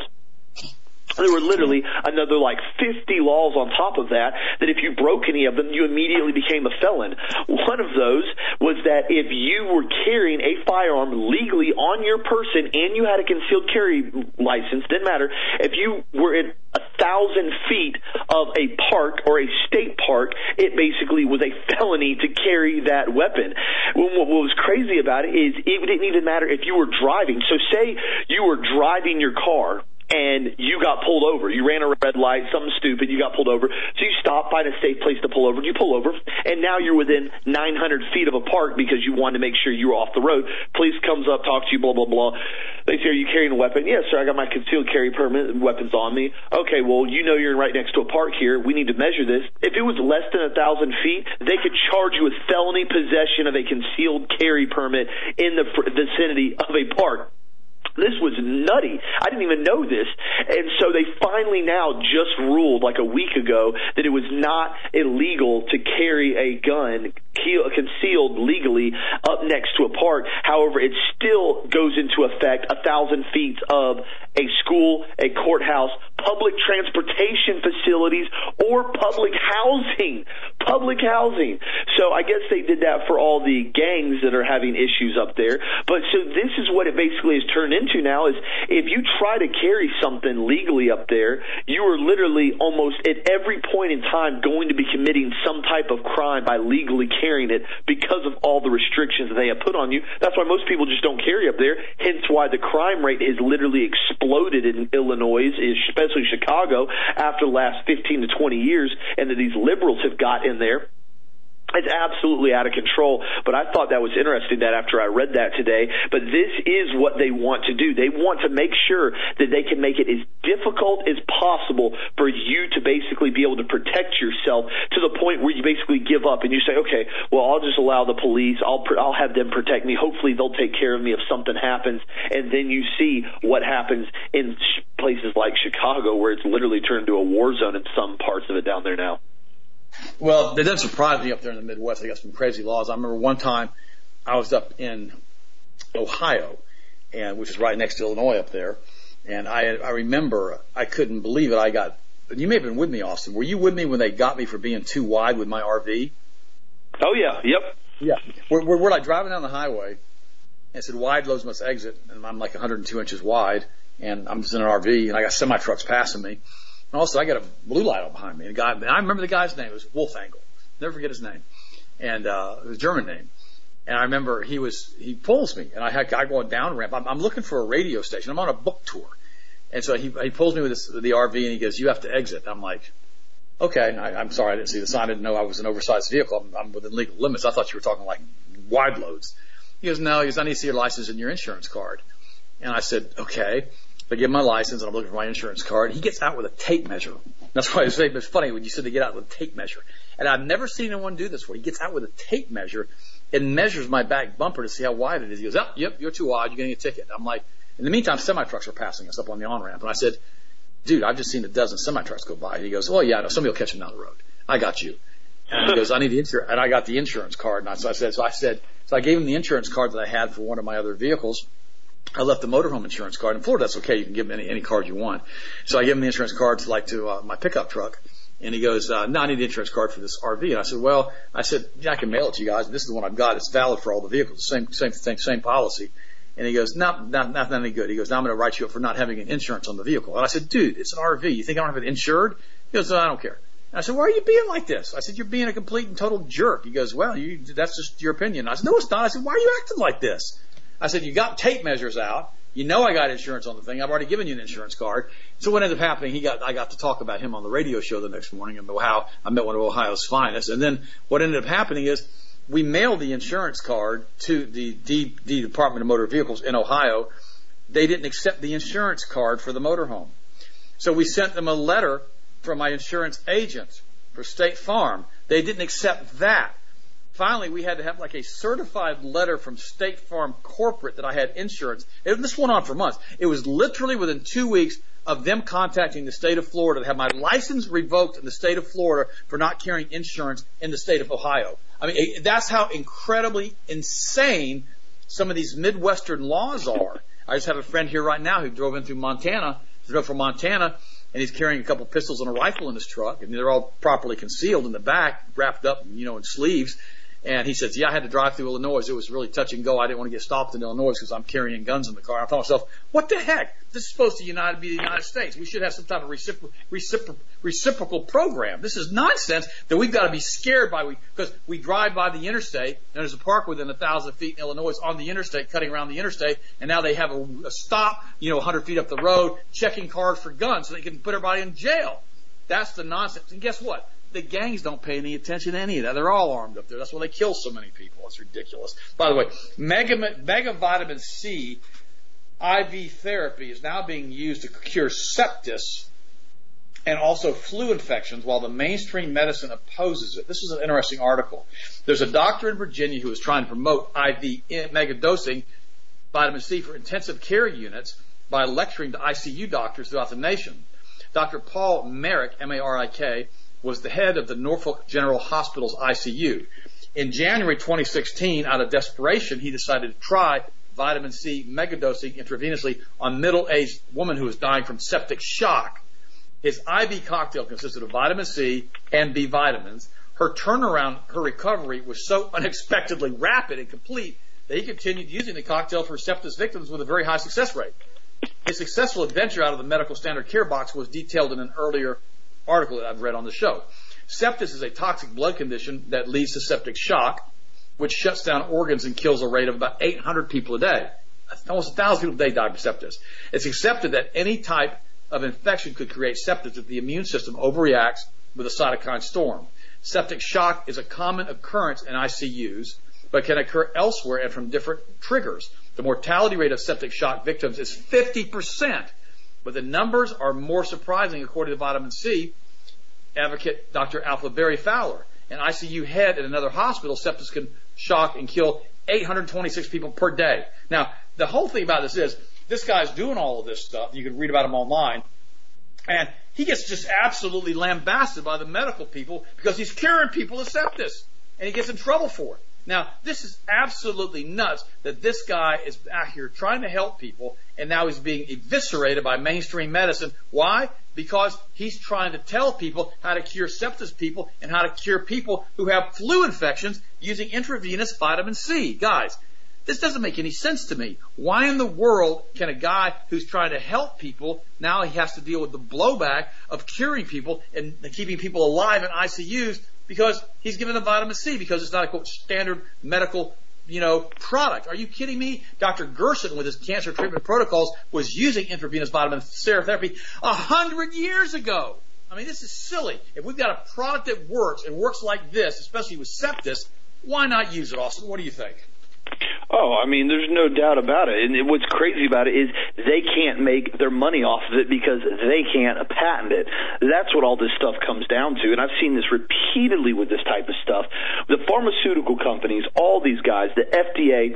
there were literally another like fifty laws on top of that, that if you broke any of them, you immediately became a felon. One of those was that if you were carrying a firearm legally on your person and you had a concealed carry license, didn't matter, if you were in a thousand feet of a park or a state park, it basically was a felony to carry that weapon. What was crazy about it is it didn't even matter if you were driving. So say you were driving your car and you got pulled over. You ran a red light, something stupid, you got pulled over. So you stop, find a safe place to pull over, you pull over, and now you're within nine hundred feet of a park because you wanted to make sure you were off the road. Police comes up, talks to you, blah, blah, blah. They say, are you carrying a weapon? Yes, sir, I got my concealed carry permit and weapons on me. Okay, well, you know you're right next to a park here. We need to measure this. If it was less than a thousand feet, they could charge you with felony possession of a concealed carry permit in the vicinity of a park. This was nutty. I didn't even know this. And so they finally now just ruled like a week ago that it was not illegal to carry a gun concealed legally up next to a park. However, it still goes into effect a thousand feet of a school, a courthouse, public transportation facilities, or public housing. Public housing. So I guess they did that for all the gangs that are having issues up there. But so this is what it basically has turned into now, is if you try to carry something legally up there, you are literally almost at every point in time going to be committing some type of crime by legally carrying it because of all the restrictions that they have put on you. That's why most people just don't carry up there, hence why the crime rate has literally exploded in Illinois, especially Chicago, after the last fifteen to twenty years, and that these liberals have got in there. It's absolutely out of control, but I thought that was interesting that after I read that today. But this is what they want to do. They want to make sure that they can make it as difficult as possible for you to basically be able to protect yourself to the point where you basically give up and you say, okay, well, I'll just allow the police. I'll I'll have them protect me. Hopefully they'll take care of me if something happens. And then you see what happens in places like Chicago, where it's literally turned into a war zone in some parts of it down there now. Well, they didn't surprise me up there in the Midwest. They got some crazy laws. I remember one time I was up in Ohio, and which is right next to Illinois up there, and I I remember I couldn't believe it. I got, you may have been with me, Austin. Were you with me when they got me for being too wide with my R V? Oh, yeah. Yep. Yeah. We're, we're, we're like driving down the highway, and it said wide loads must exit, and I'm like one hundred two inches wide, and I'm just in an R V, and I got semi trucks passing me. And also, I got a blue light on behind me. And, guy, and I remember the guy's name. It was Wolfangle. Never forget his name. And uh, it was a German name. And I remember he was he pulls me, and I had I going down ramp. I'm, I'm looking for a radio station. I'm on a book tour, and so he he pulls me with this, the R V, and he goes, "You have to exit." I'm like, "Okay, I, I'm sorry, I didn't see the sign. I didn't know I was an oversized vehicle. I'm, I'm within legal limits. I thought you were talking like wide loads." He goes, "No." He goes, "I need to see your license and your insurance card." And I said, "Okay." I give him my license, and I'm looking for my insurance card. He gets out with a tape measure. That's why it's, it's funny when you said to get out with a tape measure. And I've never seen anyone do this before. He gets out with a tape measure and measures my back bumper to see how wide it is. He goes, oh, yep, you're too wide. You're getting a ticket. I'm like, in the meantime, semi-trucks are passing us up on the on-ramp. And I said, dude, I've just seen a dozen semi-trucks go by. And he goes, oh, yeah, no, somebody will catch them down the road. I got you. And he goes, I need the insurance. And I got the insurance card. And I, so I said, so I said, so I gave him the insurance card that I had for one of my other vehicles. I left the motorhome insurance card. In Florida, that's okay. You can give him any, any card you want. So I gave him the insurance card to like to uh, my pickup truck. And he goes, uh, no, I need the insurance card for this R V. And I said, well, I said, yeah, I can mail it to you guys. This is the one I've got. It's valid for all the vehicles. Same, same thing, same policy. And he goes, no, not, not any good. He goes, now I'm going to write you up for not having an insurance on the vehicle. And I said, dude, it's an R V. You think I don't have it insured? He goes, no, I don't care. And I said, why are you being like this? I said, you're being a complete and total jerk. He goes, well, you, that's just your opinion. I said, no, it's not. I said, why are you acting like this? I said, you got tape measures out. You know I got insurance on the thing. I've already given you an insurance card. So what ended up happening, he got, I got to talk about him on the radio show the next morning and how I met one of Ohio's finest. And then what ended up happening is we mailed the insurance card to the D, D Department of Motor Vehicles in Ohio. They didn't accept the insurance card for the motorhome. So we sent them a letter from my insurance agent for State Farm. They didn't accept that. Finally, we had to have like a certified letter from State Farm corporate that I had insurance. And this went on for months. It was literally within two weeks of them contacting the state of Florida to have my license revoked in the state of Florida for not carrying insurance in the state of Ohio. I mean, that's how incredibly insane some of these Midwestern laws are. I just have a friend here right now who drove in through Montana, drove from Montana, and he's carrying a couple pistols and a rifle in his truck, and they're all properly concealed in the back, wrapped up, you know, in sleeves. And he says, yeah, I had to drive through Illinois. It was really touch and go. I didn't want to get stopped in Illinois because I'm carrying guns in the car. I thought to myself, what the heck? This is supposed to unite, be the United States. We should have some type of recipro- recipro- reciprocal program. This is nonsense that we've got to be scared by, because we, we drive by the interstate, and there's a park within a thousand feet in Illinois on the interstate, cutting around the interstate, and now they have a, a stop, you know, one hundred feet up the road, checking cars for guns so they can put everybody in jail. That's the nonsense. And guess what? The gangs don't pay any attention to any of that. They're all armed up there. That's why they kill so many people. It's ridiculous. By the way, mega, mega vitamin C I V therapy is now being used to cure sepsis and also flu infections, while the mainstream medicine opposes it. This is an interesting article. There's a doctor in Virginia who is trying to promote I V mega dosing vitamin C for intensive care units by lecturing to I C U doctors throughout the nation. Doctor Paul Marik, M A R I K, was the head of the Norfolk General Hospital's I C U. In January twenty sixteen, out of desperation, he decided to try vitamin C megadosing intravenously on a middle-aged woman who was dying from septic shock. His I V cocktail consisted of vitamin C and B vitamins. Her turnaround, her recovery was so unexpectedly rapid and complete that he continued using the cocktail for sepsis victims with a very high success rate. His successful adventure out of the medical standard care box was detailed in an earlier article that I've read on the show. Sepsis is a toxic blood condition that leads to septic shock, which shuts down organs and kills a rate of about eight hundred people a day. Almost one thousand people a day die from sepsis. It's accepted that any type of infection could create sepsis if the immune system overreacts with a cytokine storm. Septic shock is a common occurrence in I C Us, but can occur elsewhere and from different triggers. The mortality rate of septic shock victims is fifty percent. But the numbers are more surprising according to vitamin C advocate Doctor Alpha Barry Fowler, an I C U head at another hospital. Sepsis can shock and kill eight hundred twenty-six people per day. Now, the whole thing about this is, this guy's doing all of this stuff. You can read about him online. And he gets just absolutely lambasted by the medical people because he's curing people of sepsis. And he gets in trouble for it. Now, this is absolutely nuts that this guy is out here trying to help people, and now he's being eviscerated by mainstream medicine. Why? Because he's trying to tell people how to cure sepsis people and how to cure people who have flu infections using intravenous vitamin C. Guys, this doesn't make any sense to me. Why in the world can a guy who's trying to help people, now he has to deal with the blowback of curing people and keeping people alive in I C Us because he's given them vitamin C, because it's not a, quote, standard medical, you know, product. Are you kidding me? Doctor Gerson, with his cancer treatment protocols, was using intravenous vitamin C therapy a hundred years ago. I mean, this is silly. If we've got a product that works and works like this, especially with sepsis, why not use it, Austin? What do you think? Oh, I mean, there's no doubt about it. And what's crazy about it is they can't make their money off of it because they can't patent it. That's what all this stuff comes down to. And I've seen this repeatedly with this type of stuff. The pharmaceutical companies, all these guys, the F D A,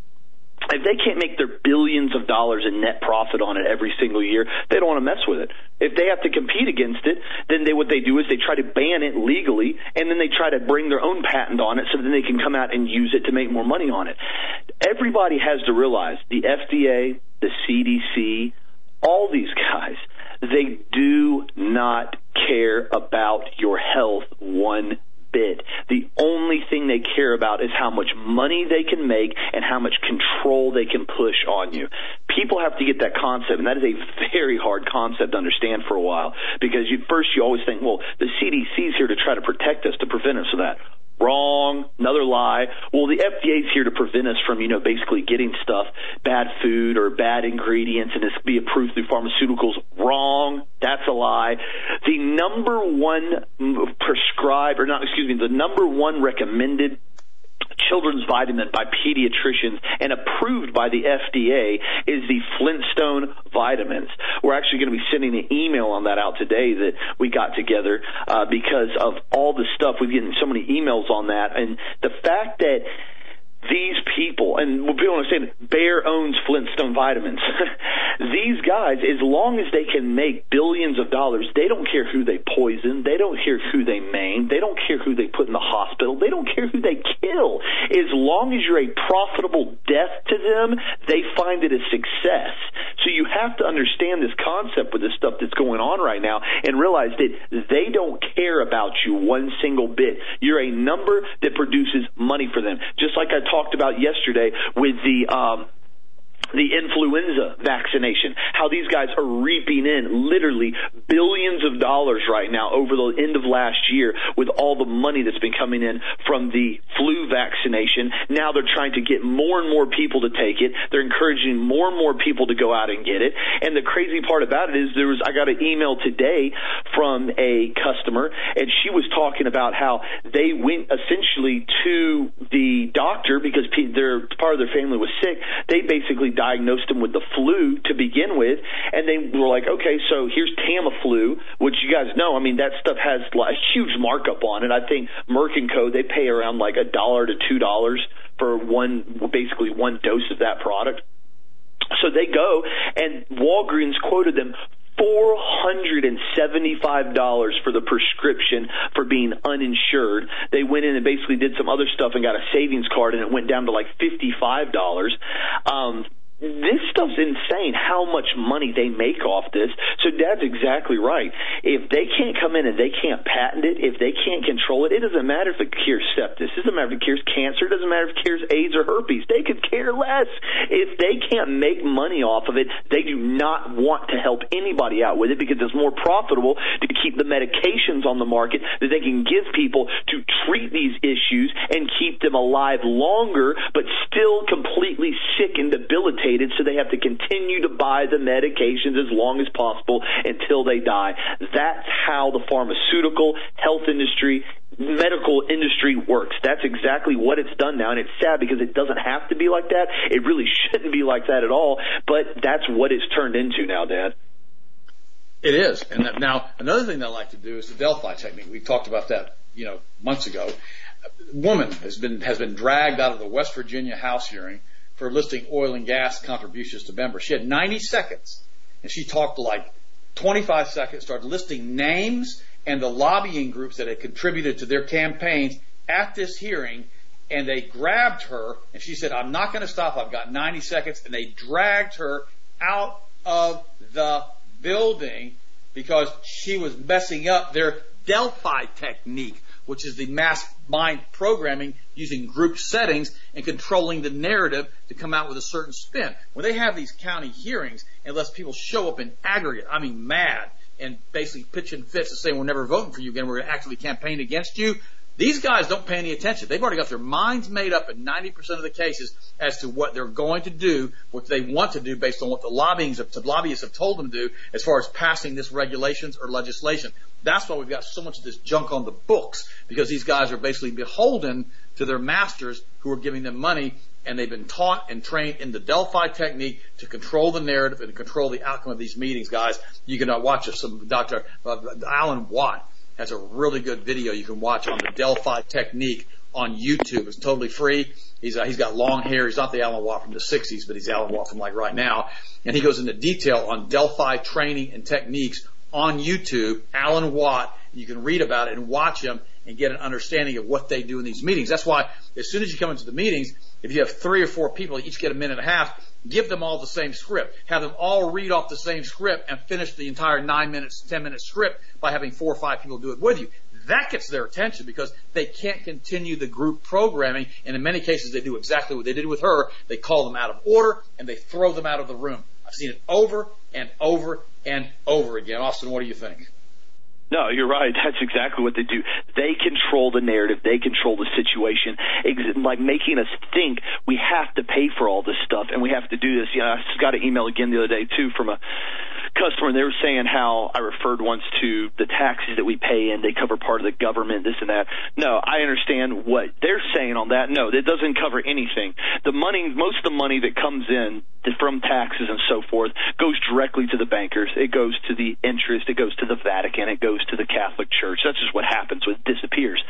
if they can't make their billions of dollars in net profit on it every single year, they don't want to mess with it. If they have to compete against it, then they, what they do is they try to ban it legally, and then they try to bring their own patent on it so then they can come out and use it to make more money on it. Everybody has to realize, the F D A, the C D C, all these guys, they do not care about your health one bit. The only thing they care about is how much money they can make and how much control they can push on you. People have to get that concept, and that is a very hard concept to understand for a while, because you, first you always think, well, the C D C is here to try to protect us, to prevent us of that. Wrong. Another lie. Well, the F D A is here to prevent us from, you know, basically getting stuff, bad food or bad ingredients, and it's be approved through pharmaceuticals. Wrong. That's a lie. The number one prescribed, or not, excuse me, the number one recommended children's vitamin by pediatricians and approved by the F D A is the Flintstone vitamins. We're actually going to be sending an email on that out today that we got together uh, because of all the stuff. We've gotten so many emails on that, and the fact that these people, and people understand, Bayer owns Flintstone vitamins. These guys, as long as they can make billions of dollars, they don't care who they poison. They don't care who they maim. They don't care who they put in the hospital. They don't care who they kill. As long as you're a profitable death to them, they find it a success. So you have to understand this concept with this stuff that's going on right now and realize that they don't care about you one single bit. You're a number that produces money for them. Just like I talked about yesterday with the um, the influenza vaccination, how these guys are reaping in literally billions of dollars right now over the end of last year with all the money that's been coming in from the flu vaccination. Now they're trying to get more and more people to take it. They're encouraging more and more people to go out and get it. And the crazy part about it is there was, I got an email today from a customer, and she was talking about how they went essentially to the doctor because their part of their family was sick. They basically diagnosed them with the flu to begin with, and they were like, okay, so here's Tamiflu, which you guys know, I mean, that stuff has a huge markup on it. I think Merck and Co., they pay around like a dollar to two dollars for one, basically one dose of that product. So they go, and Walgreens quoted them four hundred seventy-five dollars for the prescription for being uninsured. They went in and basically did some other stuff and got a savings card, and it went down to like fifty-five dollars. Um, This stuff's insane how much money they make off this. So Dad's exactly right. If they can't come in and they can't patent it, if they can't control it, it doesn't matter if it cures sepsis. It doesn't matter if it cures cancer. It doesn't matter if it cures AIDS or herpes. They could care less. If they can't make money off of it, they do not want to help anybody out with it because it's more profitable to keep the medications on the market that they can give people to treat these issues and keep them alive longer, but still completely sick and debilitated. So they have to continue to buy the medications as long as possible until they die. That's how the pharmaceutical, health industry, medical industry works. That's exactly what it's done now, and it's sad because it doesn't have to be like that. It really shouldn't be like that at all, but that's what it's turned into now, Dad. It is. And that, now, another thing they like to do is the Delphi technique. We talked about that, you know, months ago. A woman has been has been dragged out of the West Virginia House hearing for listing oil and gas contributions to members. She had ninety seconds, and she talked like twenty-five seconds, started listing names and the lobbying groups that had contributed to their campaigns at this hearing, and they grabbed her, and she said, I'm not going to stop, I've got ninety seconds, and they dragged her out of the building because she was messing up their Delphi technique, which is the mass mind programming using group settings and controlling the narrative to come out with a certain spin. When they have these county hearings, unless people show up in aggregate, I mean mad, and basically pitching fits and saying we're never voting for you again, we're going to actively campaign against you, these guys don't pay any attention. They've already got their minds made up in ninety percent of the cases as to what they're going to do, what they want to do based on what the lobbyists have told them to do as far as passing this regulations or legislation. That's why we've got so much of this junk on the books, because these guys are basically beholden to their masters who are giving them money, and they've been taught and trained in the Delphi technique to control the narrative and control the outcome of these meetings, guys. You can uh, watch some Doctor Uh, Alan Watt has a really good video you can watch on the Delphi technique on YouTube. It's totally free. He's uh, he's got long hair. He's not the Alan Watt from the sixties, but he's Alan Watt from like right now. And he goes into detail on Delphi training and techniques on YouTube, Alan Watt. You can read about it and watch him and get an understanding of what they do in these meetings. That's why as soon as you come into the meetings, if you have three or four people, each get a minute and a half, give them all the same script. Have them all read off the same script and finish the entire nine minutes, ten minute script by having four or five people do it with you. That gets their attention because they can't continue the group programming, and in many cases they do exactly what they did with her. They call them out of order and they throw them out of the room. I've seen it over and over and over again. Austin, what do you think? No, you're right. That's exactly what they do. They control the narrative. They control the situation, ex- like making us think we have to pay for all this stuff and we have to do this. You know, I just got an email again the other day, too, from a customer, and they were saying how I referred once to the taxes that we pay and they cover part of the government, this and that. No, I understand what they're saying on that. No, that doesn't cover anything. The money, most of the money that comes in from taxes and so forth goes directly to the bankers. It goes to the interest. It goes to the Vatican. It goes to the Catholic Church. That's just what happens. It disappears.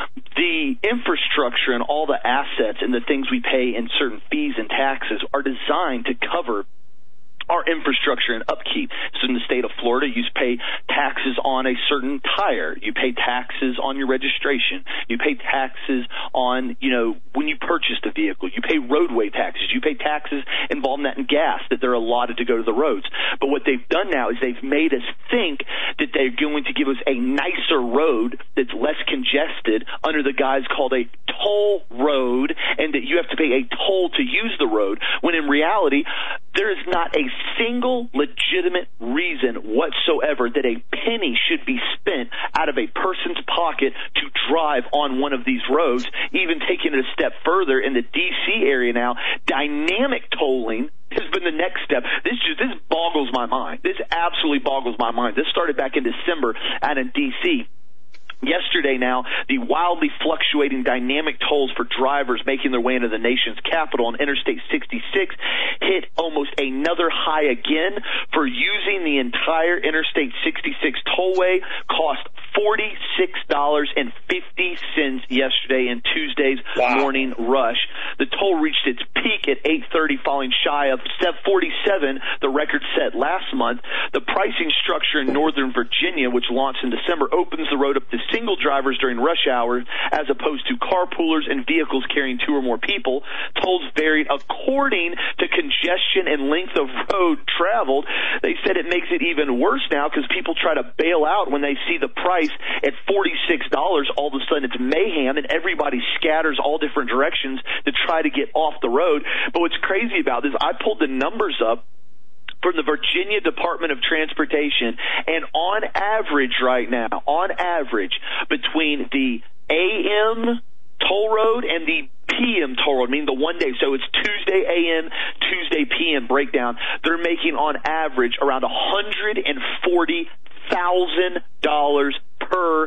The infrastructure and all the assets and the things we pay in certain fees and taxes are designed to cover our infrastructure and upkeep. So in the state of Florida, you pay taxes on a certain tire. You pay taxes on your registration. You pay taxes on, you know, when you purchased a vehicle. You pay roadway taxes. You pay taxes involving that in gas that they're allotted to go to the roads. But what they've done now is they've made us think that they're going to give us a nicer road that's less congested under the guise called a toll road, and that you have to pay a toll to use the road, when in reality, there is not a single legitimate reason whatsoever that a penny should be spent out of a person's pocket to drive on one of these roads. Even taking it a step further, in the D C area now, dynamic tolling has been the next step. This just this boggles my mind. This absolutely boggles my mind. This started back in December out in D C Yesterday now, the wildly fluctuating dynamic tolls for drivers making their way into the nation's capital on Interstate sixty-six hit almost another high again. For using the entire Interstate sixty-six tollway cost forty-six dollars and fifty cents yesterday in Tuesday's wow. morning rush. The toll reached its peak at eight thirty, falling shy of forty-seven, the record set last month. The pricing structure in Northern Virginia, which launched in December, opens the road up to single drivers during rush hours as opposed to carpoolers and vehicles carrying two or more people. Tolls varied according to congestion and length of road traveled. They said it makes it even worse now because people try to bail out when they see the price at forty-six dollars. All of a sudden it's mayhem and everybody scatters all different directions to try to get off the road. But what's crazy about this, I pulled the numbers up from the Virginia Department of Transportation, and on average right now, on average, between the A M toll road and the P M toll road, meaning the one day, so it's Tuesday A M, Tuesday P M breakdown, they're making on average around one hundred forty thousand dollars per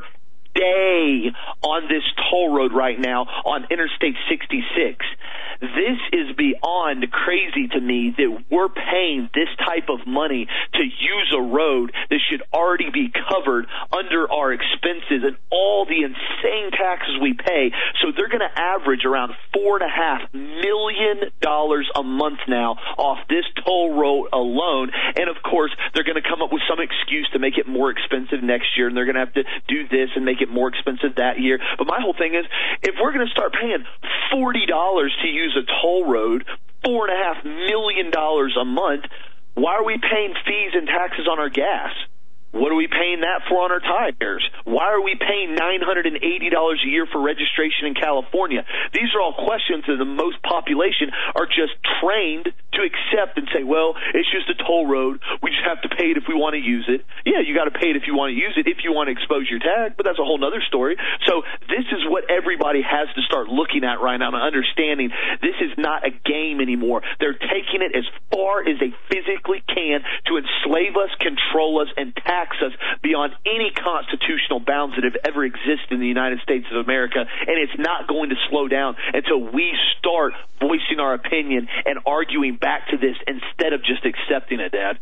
day on this toll road right now on Interstate sixty-six. This is beyond crazy to me that we're paying this type of money to use a road that should already be covered under our expenses and all the insane taxes we pay. So they're going to average around four and a half million dollars a month now off this toll road alone. And of course, they're going to come up with some excuse to make it more expensive next year, and they're going to have to do this and make it more expensive that year. But my whole thing is, if we're going to start paying forty dollars to use a toll road, four and a half million dollars a month, why are we paying fees and taxes on our gas? What are we paying that for on our tires? Why are we paying nine hundred eighty dollars a year for registration in California? These are all questions that the most population are just trained to accept and say, well, it's just a toll road. We just have to pay it if we want to use it. Yeah, you got to pay it if you want to use it, if you want to expose your tag, but that's a whole other story. So this is what everybody has to start looking at right now and understanding this is not a game anymore. They're taking it as far as they physically can to enslave us, control us, and tax us beyond any constitutional bounds that have ever existed in the United States of America, and it's not going to slow down until we start voicing our opinion and arguing back to this instead of just accepting it, Dad.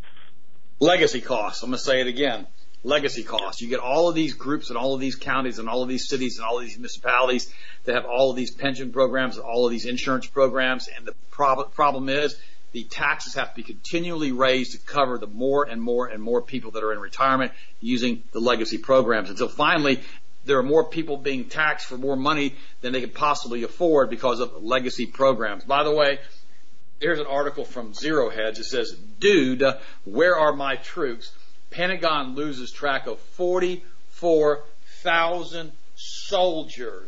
Legacy costs. I'm going to say it again. Legacy costs. You get all of these groups and all of these counties and all of these cities and all of these municipalities that have all of these pension programs and all of these insurance programs, and the prob- problem is the taxes have to be continually raised to cover the more and more and more people that are in retirement using the legacy programs, until finally there are more people being taxed for more money than they could possibly afford because of legacy programs. By the way, here's an article from Zero Hedge. It says, dude, where are my troops? Pentagon loses track of forty-four thousand soldiers.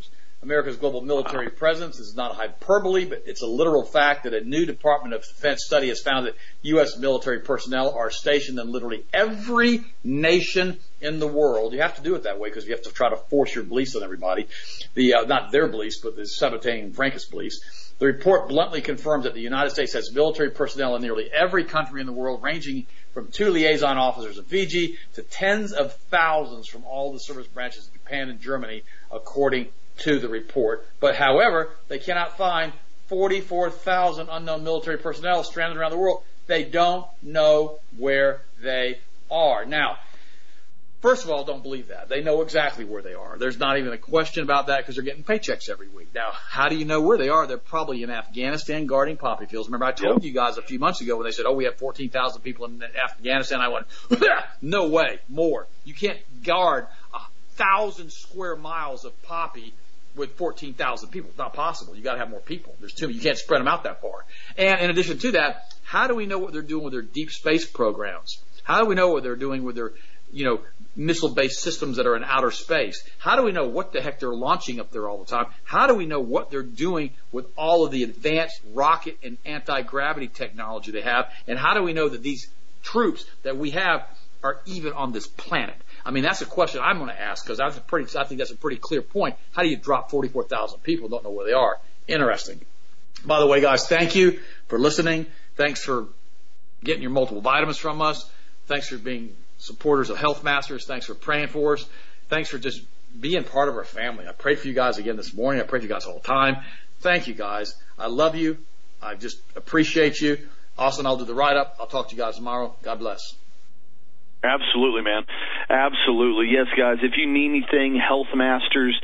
America's global military presence. This is not a hyperbole, but it's a literal fact that a new Department of Defense study has found that U S military personnel are stationed in literally every nation in the world. You have to do it that way because you have to try to force your beliefs on everybody. The, uh, not their beliefs, but the Sabbatine and Frankist beliefs. The report bluntly confirms that the United States has military personnel in nearly every country in the world, ranging from two liaison officers in Fiji to tens of thousands from all the service branches in Japan and Germany, according to the report. But however, they cannot find forty-four thousand unknown military personnel stranded around the world. They don't know where they are. Now, first of all, don't believe that. They know exactly where they are. There's not even a question about that because they're getting paychecks every week. Now, how do you know where they are? They're probably in Afghanistan guarding poppy fields. Remember, I told yep. you guys a few months ago when they said, oh, we have fourteen thousand people in Afghanistan. I went, no way, more. You can't guard a thousand square miles of poppy with fourteen thousand people. It's not possible. You got to have more people. There's too many. You can't spread them out that far. And in addition to that, how do we know what they're doing with their deep space programs? How do we know what they're doing with their, you know, missile-based systems that are in outer space? How do we know what the heck they're launching up there all the time? How do we know what they're doing with all of the advanced rocket and anti-gravity technology they have? And how do we know that these troops that we have are even on this planet? I mean, that's a question I'm going to ask because that's a pretty, I think that's a pretty clear point. How do you drop forty-four thousand people who don't know where they are? Interesting. By the way, guys, thank you for listening. Thanks for getting your multiple vitamins from us. Thanks for being supporters of Health Masters. Thanks for praying for us. Thanks for just being part of our family. I prayed for you guys again this morning. I prayed for you guys all the time. Thank you, guys. I love you. I just appreciate you. Austin, I'll do the write-up. I'll talk to you guys tomorrow. God bless. Absolutely, man. Absolutely. Yes, guys, if you need anything, health masters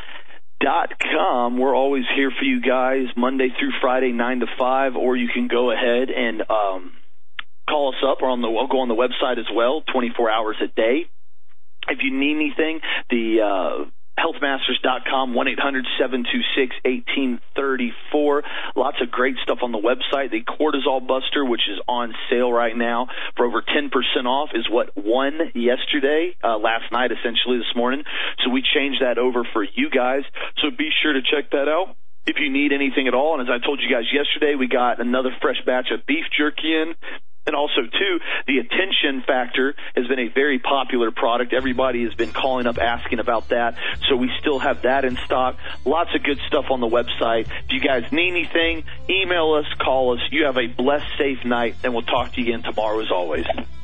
dot com. We're always here for you guys Monday through Friday, nine to five, or you can go ahead and um, call us up or on the, we'll go on the website as well, twenty-four hours a day. If you need anything, the uh, health masters dot com, one eight hundred seven two six one eight three four. Lots of great stuff on the website. The Cortisol Buster, which is on sale right now for over ten percent off, is what won yesterday, uh, last night, essentially this morning. So we changed that over for you guys. So be sure to check that out if you need anything at all. And as I told you guys yesterday, we got another fresh batch of beef jerky in. And also, too, the Attention Factor has been a very popular product. Everybody has been calling up asking about that. So we still have that in stock. Lots of good stuff on the website. If you guys need anything, email us, call us. You have a blessed, safe night, and we'll talk to you again tomorrow as always.